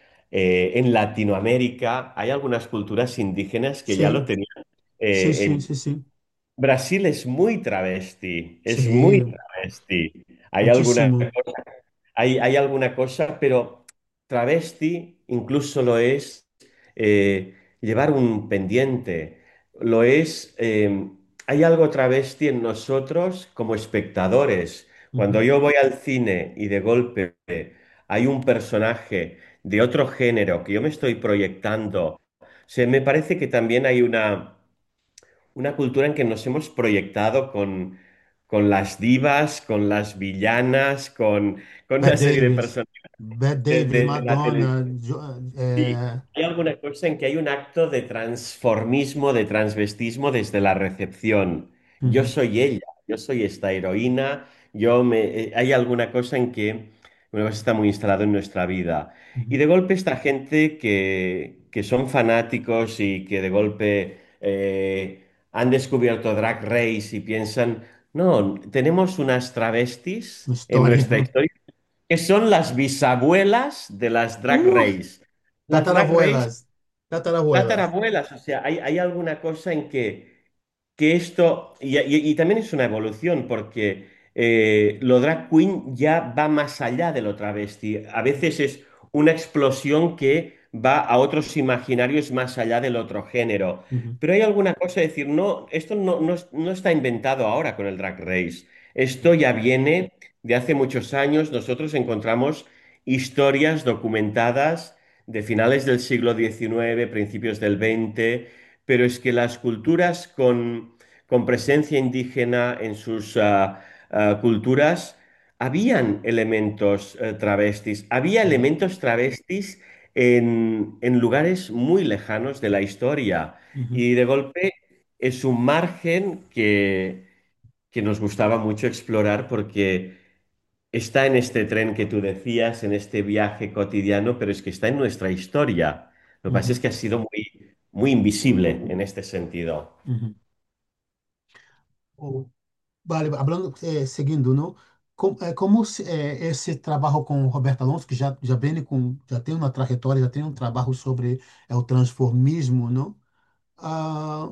Speaker 2: eh, en Latinoamérica hay algunas culturas indígenas que ya lo
Speaker 1: Sim,
Speaker 2: tenían.
Speaker 1: sim,
Speaker 2: Eh,
Speaker 1: sim,
Speaker 2: en
Speaker 1: sim, sim.
Speaker 2: Brasil es muy travesti, es muy
Speaker 1: Sim,
Speaker 2: travesti. Hay alguna
Speaker 1: muitíssimo.
Speaker 2: hay, hay alguna cosa, pero travesti incluso lo es eh, llevar un pendiente, lo es, eh, hay algo travesti en nosotros como espectadores. Cuando
Speaker 1: Uhum.
Speaker 2: yo voy al cine y de golpe hay un personaje de otro género que yo me estoy proyectando, se me parece que también hay una una cultura en que nos hemos proyectado con, con las divas, con las villanas, con, con una
Speaker 1: Bette
Speaker 2: serie de
Speaker 1: Davis,
Speaker 2: personajes
Speaker 1: Bette
Speaker 2: de,
Speaker 1: Davis,
Speaker 2: de- de la
Speaker 1: Madonna,
Speaker 2: televisión.
Speaker 1: Jo-
Speaker 2: Sí,
Speaker 1: é,
Speaker 2: hay alguna cosa en que hay un acto de transformismo, de transvestismo desde la recepción. Yo
Speaker 1: uhum,
Speaker 2: soy ella, yo soy esta heroína, yo me, eh, hay alguna cosa en que una cosa está muy instalado en nuestra vida. Y
Speaker 1: uhum.
Speaker 2: de golpe esta gente que, que son fanáticos y que de golpe eh, han descubierto Drag Race y piensan, no, tenemos unas travestis
Speaker 1: Uma
Speaker 2: en
Speaker 1: história.
Speaker 2: nuestra historia que son las bisabuelas de las Drag
Speaker 1: Uh,
Speaker 2: Race. Las Drag Race,
Speaker 1: tatarabuelas, tatarabuelas.
Speaker 2: tatarabuelas, o sea, hay, hay alguna cosa en que, que esto, y, y- y también es una evolución, porque eh, lo drag queen ya va más allá de lo travesti. A veces es una explosión que va a otros imaginarios más allá del otro género.
Speaker 1: Uhum,
Speaker 2: Pero hay alguna cosa de decir, no, esto no, no, es- no está inventado ahora con el Drag Race. Esto ya viene de hace muchos años. Nosotros encontramos historias documentadas de finales del siglo diecinueve, principios del veinte, pero es que las culturas con, con presencia indígena en sus ah, ah, culturas, habían elementos eh, travestis, había
Speaker 1: uhum,
Speaker 2: elementos travestis en, en lugares muy lejanos de la historia.
Speaker 1: uhum,
Speaker 2: Y de golpe es un margen que, que nos gustaba mucho explorar porque está en este tren que tú decías, en este viaje cotidiano, pero es que está en nuestra historia. Lo que pasa es
Speaker 1: uhum,
Speaker 2: que ha sido muy, muy invisible en este sentido.
Speaker 1: uhum. Oh, vale, hablando, eh, seguindo, não? Com- eh, Como, se- eh, esse trabalho com o Roberto Alonso, que já, já vem com, já tem uma trajetória, já tem um trabalho sobre eh, o transformismo, não? Ah,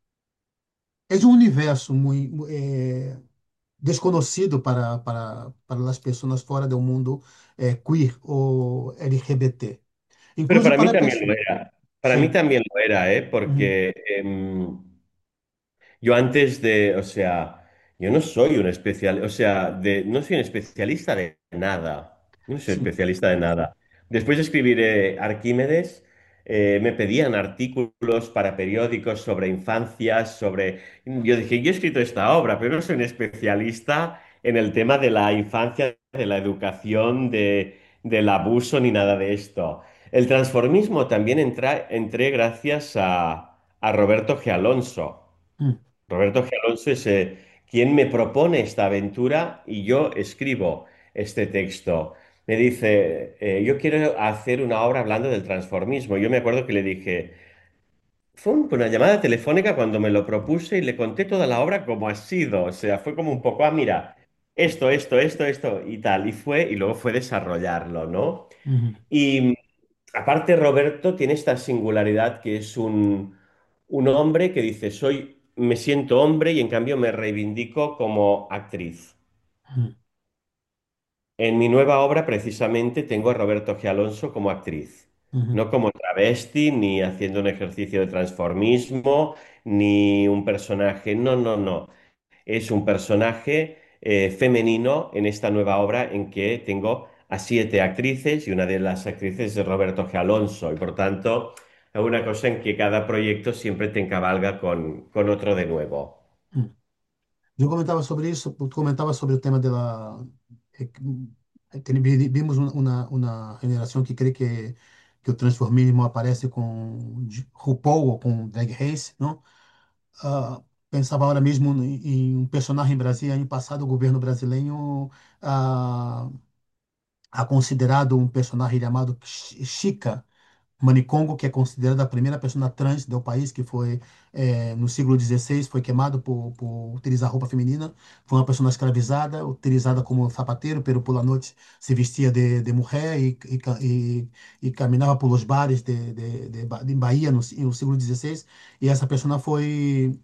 Speaker 1: é de um universo muito eh, desconhecido para, para, para as pessoas fora do mundo eh, queer ou L G B T.
Speaker 2: Pero
Speaker 1: Incluso
Speaker 2: para mí
Speaker 1: para
Speaker 2: también lo
Speaker 1: pessoas.
Speaker 2: era. Para mí
Speaker 1: Sim.
Speaker 2: también lo era, ¿eh?
Speaker 1: Uhum,
Speaker 2: Porque em, yo antes de, o sea, yo no soy un especial, o sea, de, no soy un especialista de nada. No soy
Speaker 1: sim.
Speaker 2: especialista de nada. Después de escribir eh, Arquímedes, eh, me pedían artículos para periódicos sobre infancias, sobre... Yo dije, yo he escrito esta obra, pero no soy un especialista en el tema de la infancia, de la educación, de, del abuso ni nada de esto. El transformismo también entra, entré gracias a, a Roberto G. Alonso.
Speaker 1: Hum,
Speaker 2: Roberto G. Alonso es eh, quien me propone esta aventura y yo escribo este texto. Me dice, eh, yo quiero hacer una obra hablando del transformismo. Yo me acuerdo que le dije, fue un- una llamada telefónica cuando me lo propuse y le conté toda la obra como ha sido. O sea, fue como un poco, ah, mira, esto, esto, esto, esto y tal. Y fue, y luego fue desarrollarlo, ¿no?
Speaker 1: uhum,
Speaker 2: Y aparte, Roberto tiene esta singularidad que es un, un hombre que dice, soy, me siento hombre y en cambio me reivindico como actriz.
Speaker 1: uhum,
Speaker 2: En mi nueva obra, precisamente, tengo a Roberto G. Alonso como actriz,
Speaker 1: uhum,
Speaker 2: no como travesti, ni haciendo un ejercicio de transformismo, ni un personaje. No, no, no. Es un personaje eh, femenino en esta nueva obra en que tengo a siete actrices y una de las actrices es Roberto G. Alonso. Y por tanto, es una cosa en que cada proyecto siempre te encabalga con, con otro de nuevo.
Speaker 1: hum. Eu comentava sobre isso, tu comentava sobre o tema dela. Tem- vi- Vimos um- uma, uma geração que crê que, que o transformismo aparece com J- RuPaul ou com Drag Race, não? Ah, pensava agora mesmo em, em um personagem brasileiro. Ano passado, o governo brasileiro ah, ha considerado um personagem chamado Chi- Chica Manicongo, que é considerada a primeira pessoa trans do país, que foi, eh, no século dezesseis, foi queimado por, por utilizar roupa feminina. Foi uma pessoa escravizada, utilizada como sapateiro, pero por la noite se vestia de, de mulher e, e, ca- e, e caminhava pelos bares de, de, de, Ba- de Bahia no, no século dezesseis. E essa pessoa foi,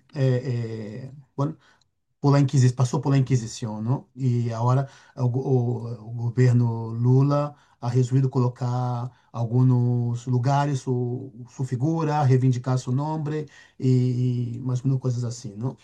Speaker 1: eh, eh, bueno, pela Inquisição, passou pela Inquisição, não? E agora o, go- o, o governo Lula ha resolvido colocar alguns lugares su, sua figura, reivindicar seu nome e, e mais ou menos coisas assim, não?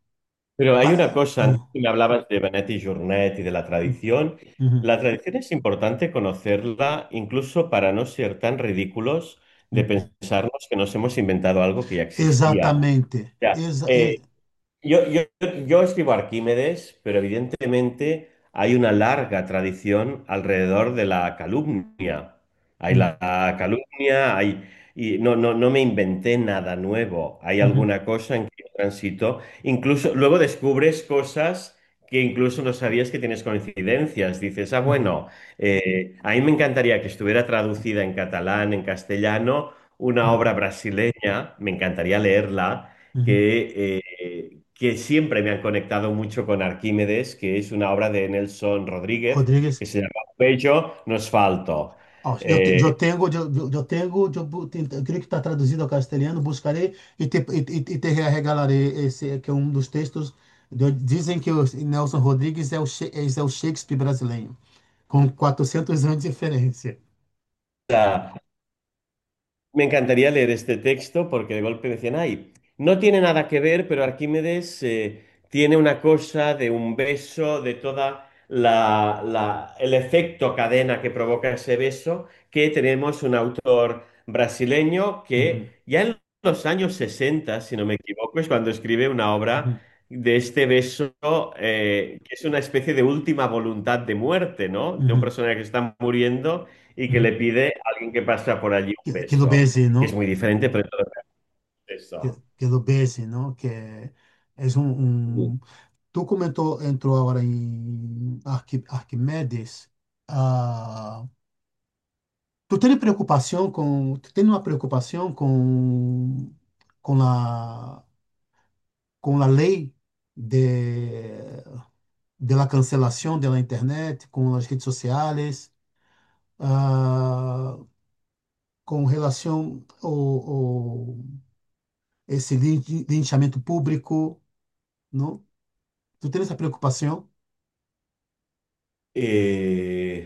Speaker 2: Pero hay una
Speaker 1: Pa-
Speaker 2: cosa, antes
Speaker 1: ah,
Speaker 2: que me hablabas de Benet y Journet y de la tradición.
Speaker 1: uhum,
Speaker 2: La tradición es importante conocerla incluso para no ser tan ridículos de
Speaker 1: uhum.
Speaker 2: pensarnos que nos hemos inventado algo que ya existía.
Speaker 1: Exatamente.
Speaker 2: Ya,
Speaker 1: Exa
Speaker 2: eh,
Speaker 1: e-
Speaker 2: yo, yo, yo escribo Arquímedes, pero evidentemente hay una larga tradición alrededor de la calumnia. Hay
Speaker 1: uhum,
Speaker 2: la calumnia, hay, y no, no, no me inventé nada nuevo. Hay
Speaker 1: uhum,
Speaker 2: alguna cosa en que yo transito. Incluso luego descubres cosas que incluso no sabías que tienes coincidencias. Dices, ah,
Speaker 1: uhum,
Speaker 2: bueno, eh, a mí me encantaría que estuviera traducida en catalán, en castellano, una
Speaker 1: uhum,
Speaker 2: obra brasileña, me encantaría leerla
Speaker 1: uhum.
Speaker 2: que, eh, que siempre me han conectado mucho con Arquímedes, que es una obra de Nelson Rodríguez,
Speaker 1: Rodrigues.
Speaker 2: que se llama Bello no asfalto.
Speaker 1: Ó, eu, te- eu
Speaker 2: Eh,
Speaker 1: tenho, eu, eu eu tenho, eu, bu- tenta- eu creio que está traduzido ao castelhano, buscarei e te, e, e- e te regalarei esse, que é um dos textos. do- Dizem que o Nelson Rodrigues é o, She- é o Shakespeare brasileiro, com quatrocentos anos de diferença.
Speaker 2: Me encantaría leer este texto porque de golpe decían, ay, no tiene nada que ver, pero Arquímedes eh, tiene una cosa de un beso, de toda la, la- el efecto cadena que provoca ese beso, que tenemos un autor brasileño
Speaker 1: Uhum,
Speaker 2: que ya en los años sesenta, si no me equivoco, es cuando escribe una obra
Speaker 1: uhum,
Speaker 2: de este beso, eh, que es una especie de última voluntad de muerte, ¿no? De un
Speaker 1: uhum,
Speaker 2: personaje que está muriendo y que le
Speaker 1: uhum.
Speaker 2: pide a alguien que pasa por allí un
Speaker 1: Que, que do
Speaker 2: beso,
Speaker 1: Bezzi,
Speaker 2: que es
Speaker 1: não?
Speaker 2: muy diferente, pero todo es
Speaker 1: Que,
Speaker 2: eso.
Speaker 1: que do Bezzi, não? Que é, é um, um... Tu comentou, entrou agora em Arqui, Arquimedes. Ah, tu tens preocupação com, tu tens uma preocupação com, com a, com a lei de, de la cancelação da internet, com as redes sociais, ah, com relação ao, ao esse lin- linchamento público, não? Tu tens essa preocupação?
Speaker 2: Eh,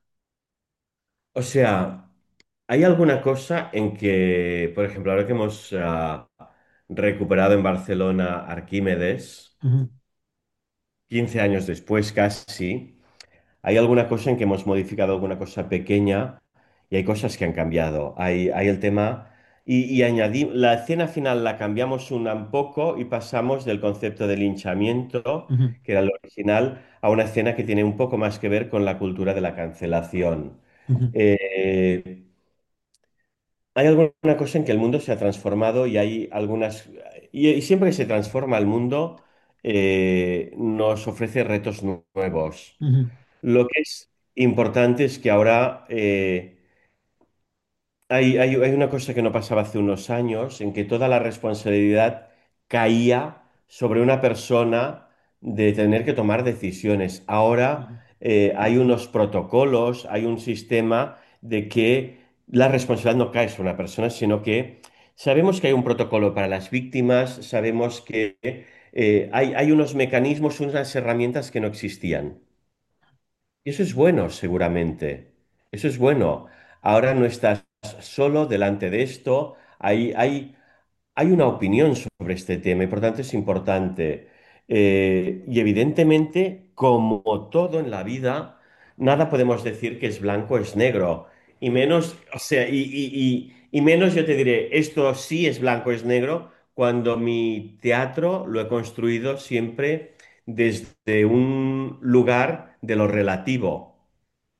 Speaker 2: o sea, hay alguna cosa en que, por ejemplo, ahora que hemos ah, recuperado en Barcelona Arquímedes,
Speaker 1: Uhum,
Speaker 2: quince años después casi, hay alguna cosa en que hemos modificado alguna cosa pequeña y hay cosas que han cambiado. Hay, hay el tema y, y añadí, la escena final la cambiamos un poco y pasamos del concepto de linchamiento,
Speaker 1: uhum,
Speaker 2: que era el original, a una escena que tiene un poco más que ver con la cultura de la cancelación.
Speaker 1: uhum,
Speaker 2: Eh, Hay alguna cosa en que el mundo se ha transformado y hay algunas... Y, y siempre que se transforma el mundo, eh, nos ofrece retos nu- nuevos.
Speaker 1: uhum,
Speaker 2: Lo que es importante es que ahora eh, hay, hay- hay una cosa que no pasaba hace unos años, en que toda la responsabilidad caía sobre una persona de tener que tomar decisiones. Ahora
Speaker 1: uhum,
Speaker 2: eh, hay unos protocolos, hay un sistema de que la responsabilidad no cae sobre una persona, sino que sabemos que hay un protocolo para las víctimas, sabemos que eh, hay, hay unos mecanismos, unas herramientas que no existían. Y eso es bueno, seguramente. Eso es bueno. Ahora no estás solo delante de esto. Hay, hay, hay una opinión sobre este tema y por tanto es importante. Eh, y evidentemente, como todo en la vida, nada podemos decir que es blanco o es negro. Y menos, o sea, y, y- y- y menos yo te diré, esto sí es blanco o es negro, cuando mi teatro lo he construido siempre desde un lugar de lo relativo.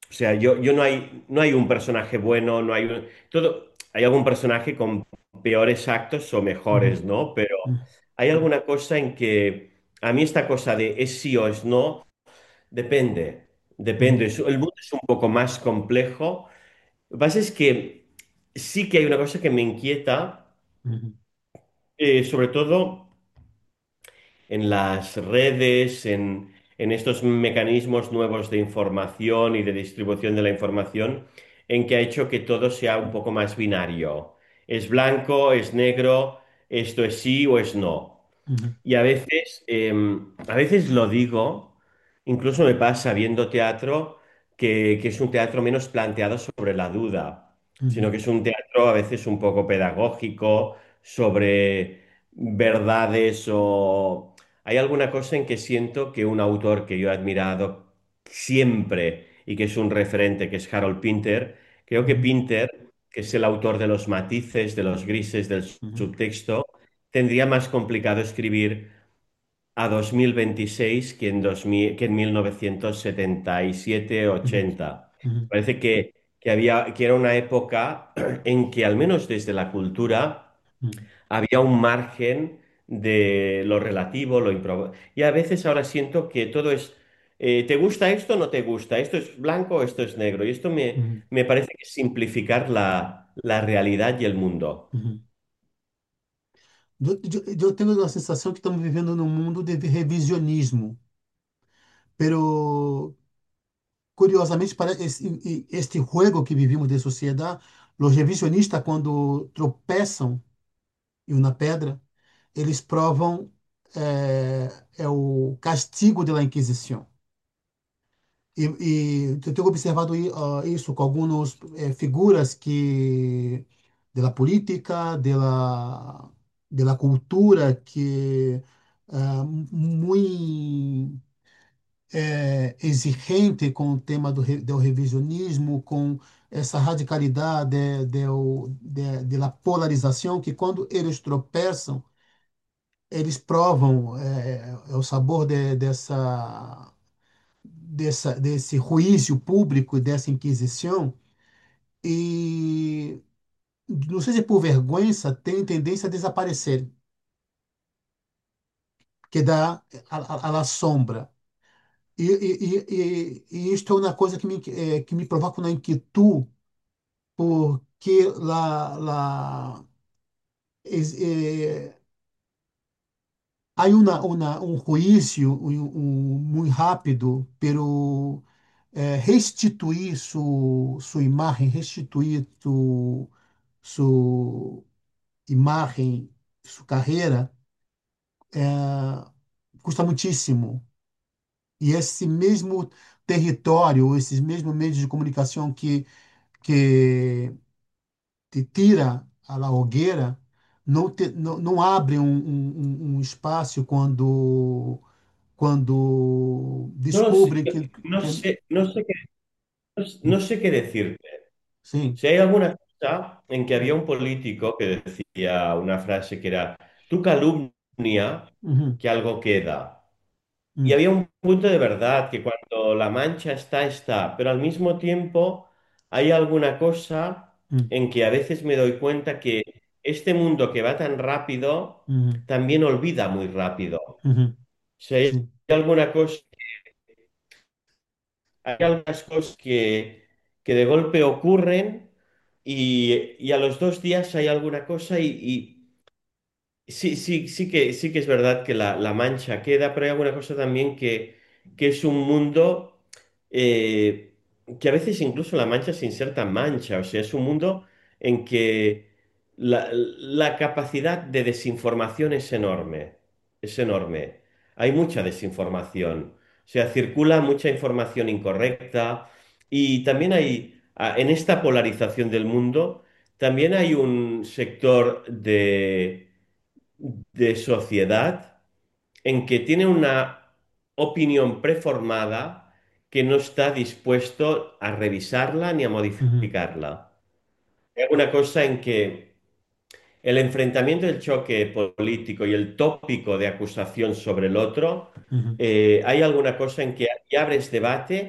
Speaker 2: O sea, yo, yo no hay, no hay un personaje bueno, no hay un- todo, hay algún personaje con peores actos o
Speaker 1: Uhum,
Speaker 2: mejores, ¿no? Pero
Speaker 1: uhum,
Speaker 2: hay alguna cosa en que a mí esta cosa de es sí o es no, depende, depende.
Speaker 1: uhum,
Speaker 2: Es- El mundo es un poco más complejo. Lo que pasa es que sí que hay una cosa que me inquieta,
Speaker 1: uhum,
Speaker 2: eh, sobre todo en las redes, en, en estos mecanismos nuevos de información y de distribución de la información, en que ha hecho que todo sea un poco más binario. Es blanco, es negro, esto es sí o es no.
Speaker 1: uhum,
Speaker 2: Y a veces, eh, a veces lo digo, incluso me pasa viendo teatro, que, que es un teatro menos planteado sobre la duda, sino que
Speaker 1: uhum,
Speaker 2: es un teatro a veces un poco pedagógico, sobre verdades o... Hay alguna cosa en que siento que un autor que yo he admirado siempre y que es un referente, que es Harold Pinter, creo que
Speaker 1: uhum,
Speaker 2: Pinter, que es el autor de los matices, de los grises, del
Speaker 1: uhum,
Speaker 2: subtexto, tendría más complicado escribir a dos mil veintiséis que en, dos mil que en
Speaker 1: uhum,
Speaker 2: mil novecientos setenta y siete ochenta.
Speaker 1: uhum,
Speaker 2: Parece que, que había, que era una época en que, al menos desde la cultura,
Speaker 1: uhum,
Speaker 2: había un margen de lo relativo, lo improbable. Y a veces ahora siento que todo es, eh, ¿te gusta esto o no te gusta? ¿Esto es blanco o esto es negro? Y esto me,
Speaker 1: uhum,
Speaker 2: me parece que es simplificar la, la realidad y el mundo.
Speaker 1: uhum. Eu, eu, eu tenho a sensação que estamos vivendo num mundo de revisionismo, pero curiosamente para esse, este juego que vivimos de sociedade, os revisionistas quando tropeçam em uma pedra, eles provam é, é o castigo da Inquisição. E, e eu tenho observado i- ah, isso com algumas eh, figuras que da política, da da cultura que ah, muito eh, exigente com o tema do, re- do revisionismo, com essa radicalidade de, de, de, da polarização, que quando eles tropeçam, eles provam eh, é o sabor de, dessa dessa, desse juízo público, dessa inquisição, e não sei se por vergonha tem tendência a desaparecer, que dá a, a, a sombra. E, e, e, e isto é uma coisa que me, eh, que me provoca uma inquietude, porque lá, lá es- eh, há uma, uma, um juízo um, um, muito rápido, pero eh, restituir su, sua imagem, restituir su, sua imagem, sua carreira, é, custa muitíssimo. E esse mesmo território, esses mesmos meios de comunicação que, que te tira a la hogueira, não, te, não, não abre um, um, um um espaço quando, quando
Speaker 2: No lo sé,
Speaker 1: descobrem que,
Speaker 2: no
Speaker 1: que
Speaker 2: sé, no sé qué, no sé qué decirte.
Speaker 1: sim,
Speaker 2: Si hay alguna cosa en que había un político que decía una frase que era, tú calumnia
Speaker 1: uhum,
Speaker 2: que algo queda. Y
Speaker 1: uhum,
Speaker 2: había un punto de verdad que cuando la mancha está, está, pero al mismo tiempo hay alguna cosa
Speaker 1: uhum,
Speaker 2: en que a veces me doy cuenta que este mundo que va tan rápido
Speaker 1: uhum,
Speaker 2: también olvida muy rápido.
Speaker 1: uhum,
Speaker 2: Si hay
Speaker 1: sim,
Speaker 2: alguna cosa, hay algunas cosas que, que de golpe ocurren y, y a los dos días hay alguna cosa y, y sí, sí, sí que, sí que es verdad que la, la mancha queda, pero hay alguna cosa también que, que es un mundo eh, que a veces incluso la mancha se inserta en mancha, o sea, es un mundo en que la, la capacidad de desinformación es enorme, es enorme. Hay mucha desinformación, o sea, circula mucha información incorrecta y también hay, a- en esta polarización del mundo, también hay un sector de de sociedad en que tiene una opinión preformada que no está dispuesto a revisarla ni a
Speaker 1: uhum,
Speaker 2: modificarla. Hay una cosa en que el enfrentamiento, el choque político y el tópico de acusación sobre el otro,
Speaker 1: uhum,
Speaker 2: eh, hay alguna cosa en que y abres debate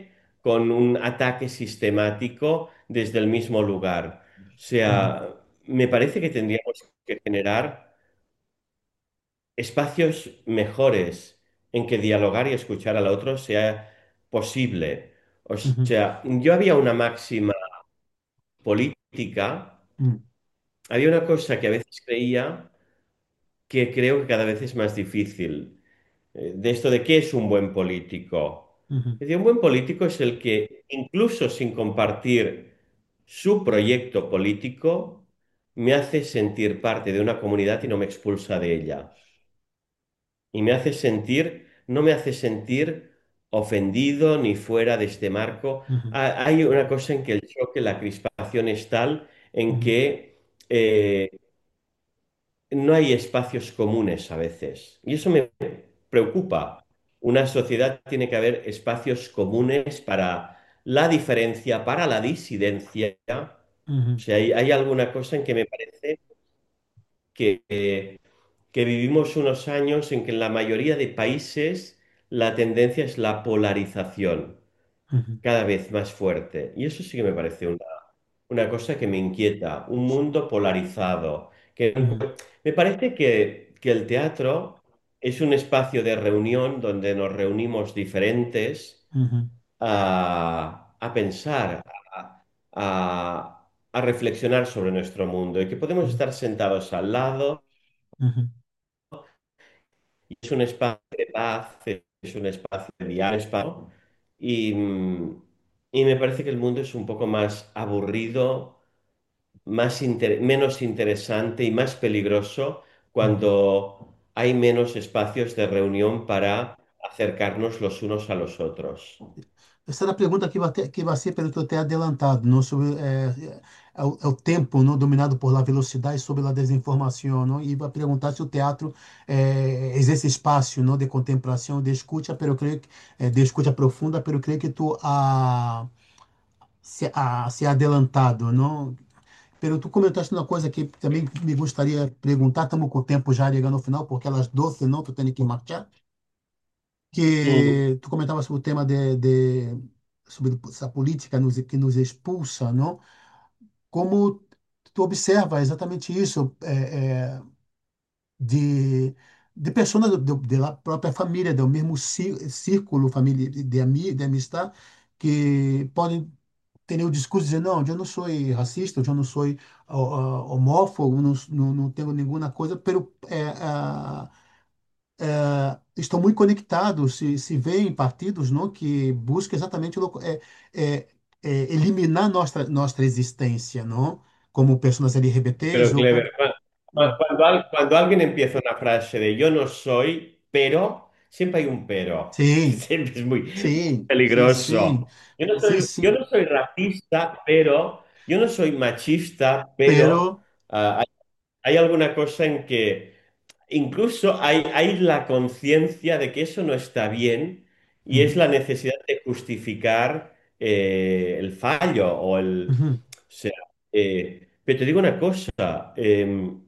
Speaker 2: con un ataque sistemático desde el mismo lugar. O
Speaker 1: Uhum,
Speaker 2: sea, me parece que tendríamos que generar espacios mejores en que dialogar y escuchar al otro sea posible. O
Speaker 1: uhum,
Speaker 2: sea, yo había una máxima política,
Speaker 1: uhum,
Speaker 2: había una cosa que a veces creía que creo que cada vez es más difícil. Eh, de esto de qué es un buen político.
Speaker 1: uhum,
Speaker 2: Es decir, un buen político es el que, incluso sin compartir su proyecto político, me hace sentir parte de una comunidad y no me expulsa de ella. Y me hace sentir, no me hace sentir ofendido ni fuera de este marco.
Speaker 1: uhum,
Speaker 2: Ha- Hay una cosa en que el choque, la crispación es tal en
Speaker 1: uhum,
Speaker 2: que eh, no hay espacios comunes a veces. Y eso me preocupa. Una sociedad tiene que haber espacios comunes para la diferencia, para la disidencia. O
Speaker 1: uhum,
Speaker 2: sea, hay, hay alguna cosa en que me parece que, eh, que vivimos unos años en que en la mayoría de países la tendencia es la polarización,
Speaker 1: uhum,
Speaker 2: cada vez más fuerte. Y eso sí que me parece una, una cosa que me inquieta, un mundo polarizado. Que,
Speaker 1: uhum,
Speaker 2: me parece que, que el teatro es un espacio de reunión donde nos reunimos diferentes
Speaker 1: uhum,
Speaker 2: a, a pensar, a, a- a reflexionar sobre nuestro mundo y que podemos
Speaker 1: uhum,
Speaker 2: estar sentados al lado.
Speaker 1: uhum.
Speaker 2: Y es un espacio de paz, es un espacio de diálogo y, mm, y me parece que el mundo es un poco más aburrido, más inter- menos interesante y más peligroso
Speaker 1: Uhum.
Speaker 2: cuando hay menos espacios de reunión para acercarnos los unos a los otros.
Speaker 1: Essa era a pergunta que vai, ter, que vai ser, pelo que eu tenho adelantado, não, sobre é, é, o, é o tempo não, dominado por la velocidade sobre a desinformação, não? E vai perguntar se o teatro é, existe espaço não, de contemplação, de escuta, pero eu creio que, é, de escuta profunda, pero eu creio que tu a, se, a, se ha adelantado, não? Pero tu comentaste uma coisa que também me gostaria de perguntar, estamos com o tempo já chegando ao final, porque elas doze não, tu tem que marchar.
Speaker 2: Mm.
Speaker 1: Que tu comentava sobre o tema de, de sobre essa política nos, que nos expulsa, não? Como tu observa exatamente isso é, é, de de pessoas do, do- da própria família, do mesmo cí- círculo família de, ami, de amistade que podem ter o discurso de dizer não, eu não sou racista, eu não sou ó, ó, homófobo, não, não, não tenho nenhuma coisa, pero é, é, estão muito conectados, se, se vêem partidos não, que buscam exatamente lo- é, é, é, eliminar nossa, nossa existência, não? Como pessoas L G B T s
Speaker 2: Pero,
Speaker 1: ou como...
Speaker 2: Clever, cua- cua- cuando, al- cuando alguien empieza una frase de yo no soy, pero, siempre hay un pero.
Speaker 1: Sim,
Speaker 2: Siempre es muy
Speaker 1: sim, sim,
Speaker 2: peligroso.
Speaker 1: sim,
Speaker 2: Yo no
Speaker 1: sim,
Speaker 2: soy, yo
Speaker 1: sim,
Speaker 2: no soy racista, pero, yo no soy machista, pero,
Speaker 1: pero...
Speaker 2: ah, hay, hay alguna cosa en que incluso hay, hay la conciencia de que eso no está bien y es
Speaker 1: Uhum,
Speaker 2: la necesidad de justificar eh, el fallo o el...
Speaker 1: uhum,
Speaker 2: O sea, eh, pero te digo una cosa, em,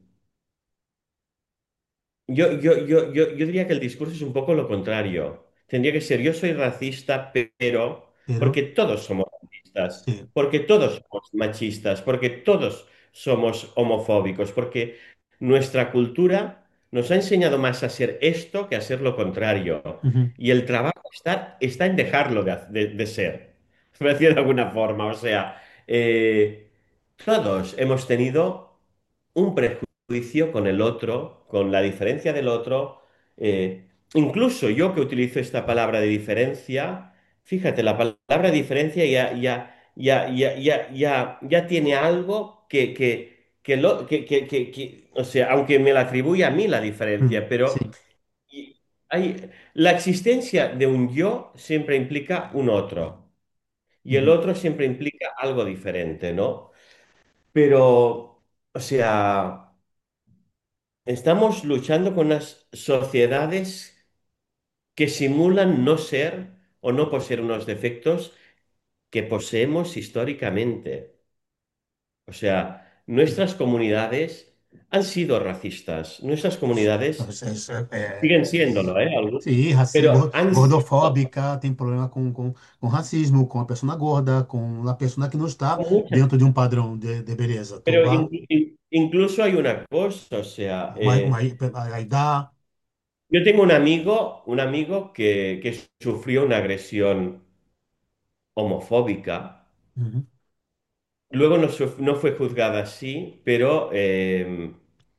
Speaker 2: yo, yo, yo, yo, yo diría que el discurso es un poco lo contrario. Tendría que ser, yo soy racista, pero, porque
Speaker 1: pero...
Speaker 2: todos somos racistas,
Speaker 1: Sim,
Speaker 2: porque todos somos machistas, porque todos somos homofóbicos, porque nuestra cultura nos ha enseñado más a ser esto que a ser lo contrario.
Speaker 1: uhum,
Speaker 2: Y el trabajo está, está en dejarlo de, de- de ser, por decirlo de alguna forma. O sea, eh, todos hemos tenido un prejuicio con el otro, con la diferencia del otro. eh, Incluso yo que utilizo esta palabra de diferencia, fíjate, la palabra diferencia ya, ya, ya, ya, ya, ya, ya tiene algo que, que, que, lo, que, que, que- que- o sea, aunque me la atribuye a mí la
Speaker 1: uhum,
Speaker 2: diferencia, pero
Speaker 1: sim,
Speaker 2: y hay, la existencia de un yo siempre implica un otro, y el
Speaker 1: uhum,
Speaker 2: otro siempre implica algo diferente, ¿no? Pero, o sea... Estamos luchando con unas sociedades que simulan no ser o no poseer unos defectos que poseemos históricamente. O sea, nuestras comunidades, han sido racistas. Nuestras comunidades
Speaker 1: Mas é- é-
Speaker 2: siguen siéndolo, ¿eh? Algo-
Speaker 1: sim, raci-
Speaker 2: pero
Speaker 1: gor-
Speaker 2: han sido
Speaker 1: gordofóbica, tem problema com, com, com racismo, com a pessoa gorda, com a pessoa que não está
Speaker 2: muchas,
Speaker 1: dentro de um padrão de, de beleza. Tu
Speaker 2: pero
Speaker 1: vai,
Speaker 2: in- in- incluso hay una cosa, o sea,
Speaker 1: uma, uma,
Speaker 2: eh,
Speaker 1: aí dá.
Speaker 2: yo tengo un amigo, un amigo que, que sufrió una agresión homofóbica.
Speaker 1: Uhum,
Speaker 2: Luego no, su- no fue juzgada así, pero, eh,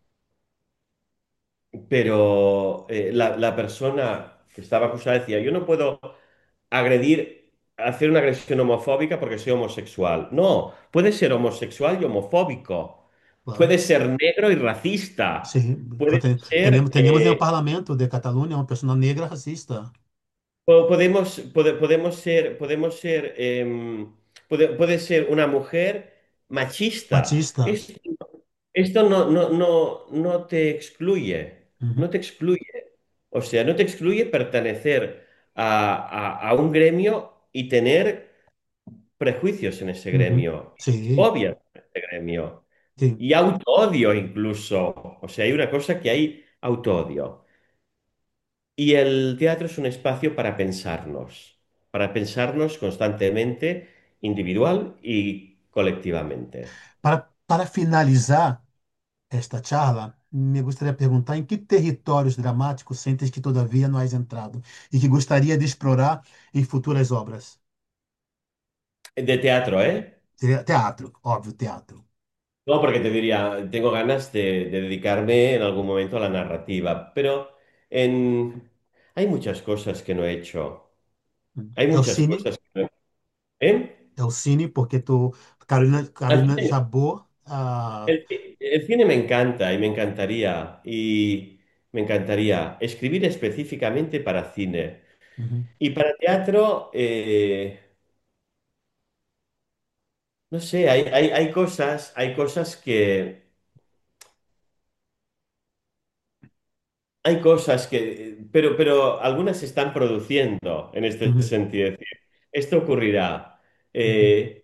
Speaker 2: pero eh, la, la persona que estaba acusada decía, yo no puedo agredir, hacer una agresión homofóbica porque soy homosexual. No, puede ser homosexual y homofóbico.
Speaker 1: claro.
Speaker 2: Puede ser negro y racista.
Speaker 1: Sim,
Speaker 2: Puede
Speaker 1: tem-
Speaker 2: ser,
Speaker 1: tenemos, tenemos no
Speaker 2: eh,
Speaker 1: parlamento de Catalunha uma pessoa negra racista,
Speaker 2: po- podemos, pode- podemos ser, podemos ser, em, puede, puede ser una mujer machista.
Speaker 1: machista.
Speaker 2: Esto, esto no, no, no, no te excluye, no
Speaker 1: Uhum,
Speaker 2: te excluye. O sea, no te excluye pertenecer a, a- a un gremio y tener prejuicios en ese
Speaker 1: uhum.
Speaker 2: gremio,
Speaker 1: Sim,
Speaker 2: fobias en ese gremio
Speaker 1: sim.
Speaker 2: y autoodio incluso. O sea, hay una cosa que hay autoodio. Y el teatro es un espacio para pensarnos, para pensarnos constantemente, individual y colectivamente.
Speaker 1: Para, para finalizar esta charla, me gostaria de perguntar em que territórios dramáticos sentes que todavia não has entrado e que gostaria de explorar em futuras obras?
Speaker 2: De teatro, ¿eh?
Speaker 1: Te- Teatro, óbvio, teatro.
Speaker 2: No, porque te diría, tengo ganas de, de dedicarme en algún momento a la narrativa, pero en... hay muchas cosas que no he hecho. Hay
Speaker 1: É o
Speaker 2: muchas
Speaker 1: cine,
Speaker 2: cosas que no he... ¿Eh?
Speaker 1: é o cine, porque tu, Carolina,
Speaker 2: Al
Speaker 1: Carolina
Speaker 2: cine-
Speaker 1: Jabor, ah,
Speaker 2: El, el cine me encanta y me encantaría, y me encantaría escribir específicamente para cine.
Speaker 1: uhum,
Speaker 2: Y para teatro, eh, no sé, hay, hay, hay cosas, hay cosas que, hay cosas que, pero, pero algunas se están produciendo en este
Speaker 1: uhum,
Speaker 2: sentido. Es decir, esto ocurrirá.
Speaker 1: uhum,
Speaker 2: Eh,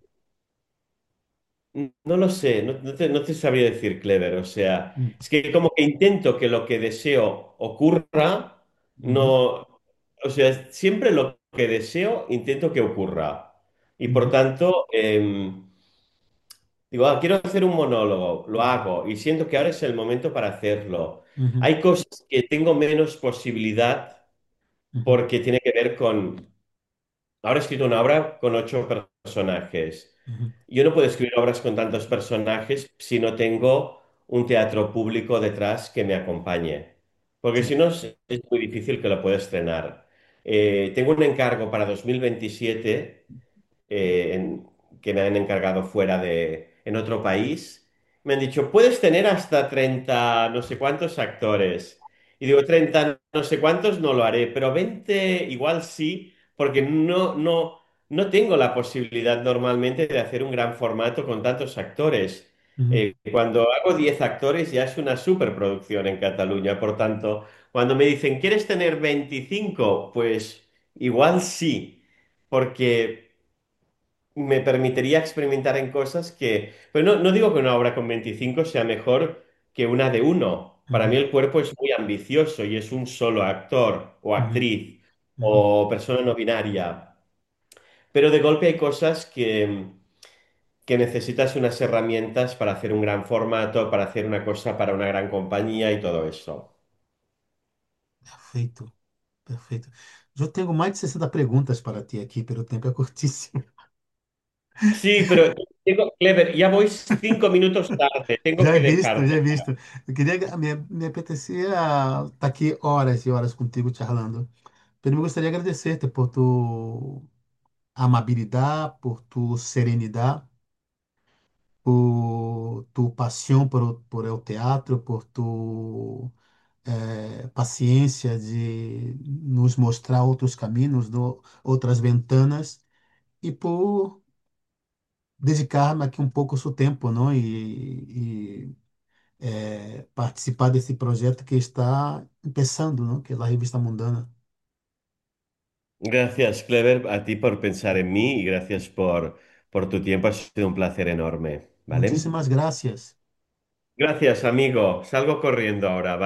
Speaker 2: No lo sé, no, no te, no te sabría decir, Clever. O sea, es que como que intento que lo que deseo ocurra,
Speaker 1: uhum,
Speaker 2: no, o sea, siempre lo que deseo intento que ocurra. Y por
Speaker 1: uhum,
Speaker 2: tanto, em, digo, "Ah, quiero hacer un monólogo, lo hago y siento que ahora es el momento para hacerlo.
Speaker 1: uhum,
Speaker 2: Hay cosas que tengo menos posibilidad
Speaker 1: uhum,
Speaker 2: porque tiene que ver con ahora he escrito una obra con ocho personajes.
Speaker 1: uhum.
Speaker 2: Yo no puedo escribir obras con tantos personajes si no tengo un teatro público detrás que me acompañe. Porque si
Speaker 1: Sim.
Speaker 2: no, es, es muy difícil que lo pueda estrenar. Eh, tengo un encargo para dos mil veintisiete eh, en- que me han encargado fuera de, en otro país, me han dicho, puedes tener hasta treinta no sé cuántos actores. Y digo, treinta no sé cuántos no lo haré, pero veinte igual sí, porque no, no, no tengo la posibilidad normalmente de hacer un gran formato con tantos actores.
Speaker 1: Uhum,
Speaker 2: Eh, cuando hago diez actores ya es una superproducción en Cataluña, por tanto, cuando me dicen, ¿quieres tener veinticinco? Pues igual sí, porque me permitiría experimentar en cosas que... Pero no, no digo que una obra con veinticinco sea mejor que una de uno. Para mí
Speaker 1: uhum,
Speaker 2: el cuerpo es muy ambicioso y es un solo actor o
Speaker 1: uhum,
Speaker 2: actriz
Speaker 1: uhum.
Speaker 2: o persona no binaria. Pero de golpe hay cosas que, que necesitas unas herramientas para hacer un gran formato, para hacer una cosa para una gran compañía y todo eso.
Speaker 1: Perfeito, perfeito. Eu tenho mais de sessenta perguntas para ti aqui, pelo tempo é curtíssimo.
Speaker 2: Sí, pero digo, Clever, ya voy cinco minutos tarde, tengo
Speaker 1: Já é
Speaker 2: que
Speaker 1: visto, já
Speaker 2: dejarte.
Speaker 1: é visto. Eu queria, me, me apetecia estar aqui horas e horas contigo charlando. Pero me gostaria de agradecer-te por tu amabilidade, por tu serenidade, por tu paixão por, o- por el teatro, por tu eh, paciência de nos mostrar outros caminhos, no- outras ventanas, e por dedicar-me aqui um pouco o seu tempo, não? E, e eh, participar desse projeto que está começando, não? Que é a Revista Mundana.
Speaker 2: Gracias, Clever, a ti por pensar en mí y gracias por, por tu tiempo. Ha sido un placer enorme, ¿vale?
Speaker 1: Muitíssimas graças.
Speaker 2: Gracias, amigo. Salgo corriendo ahora, ¿vale?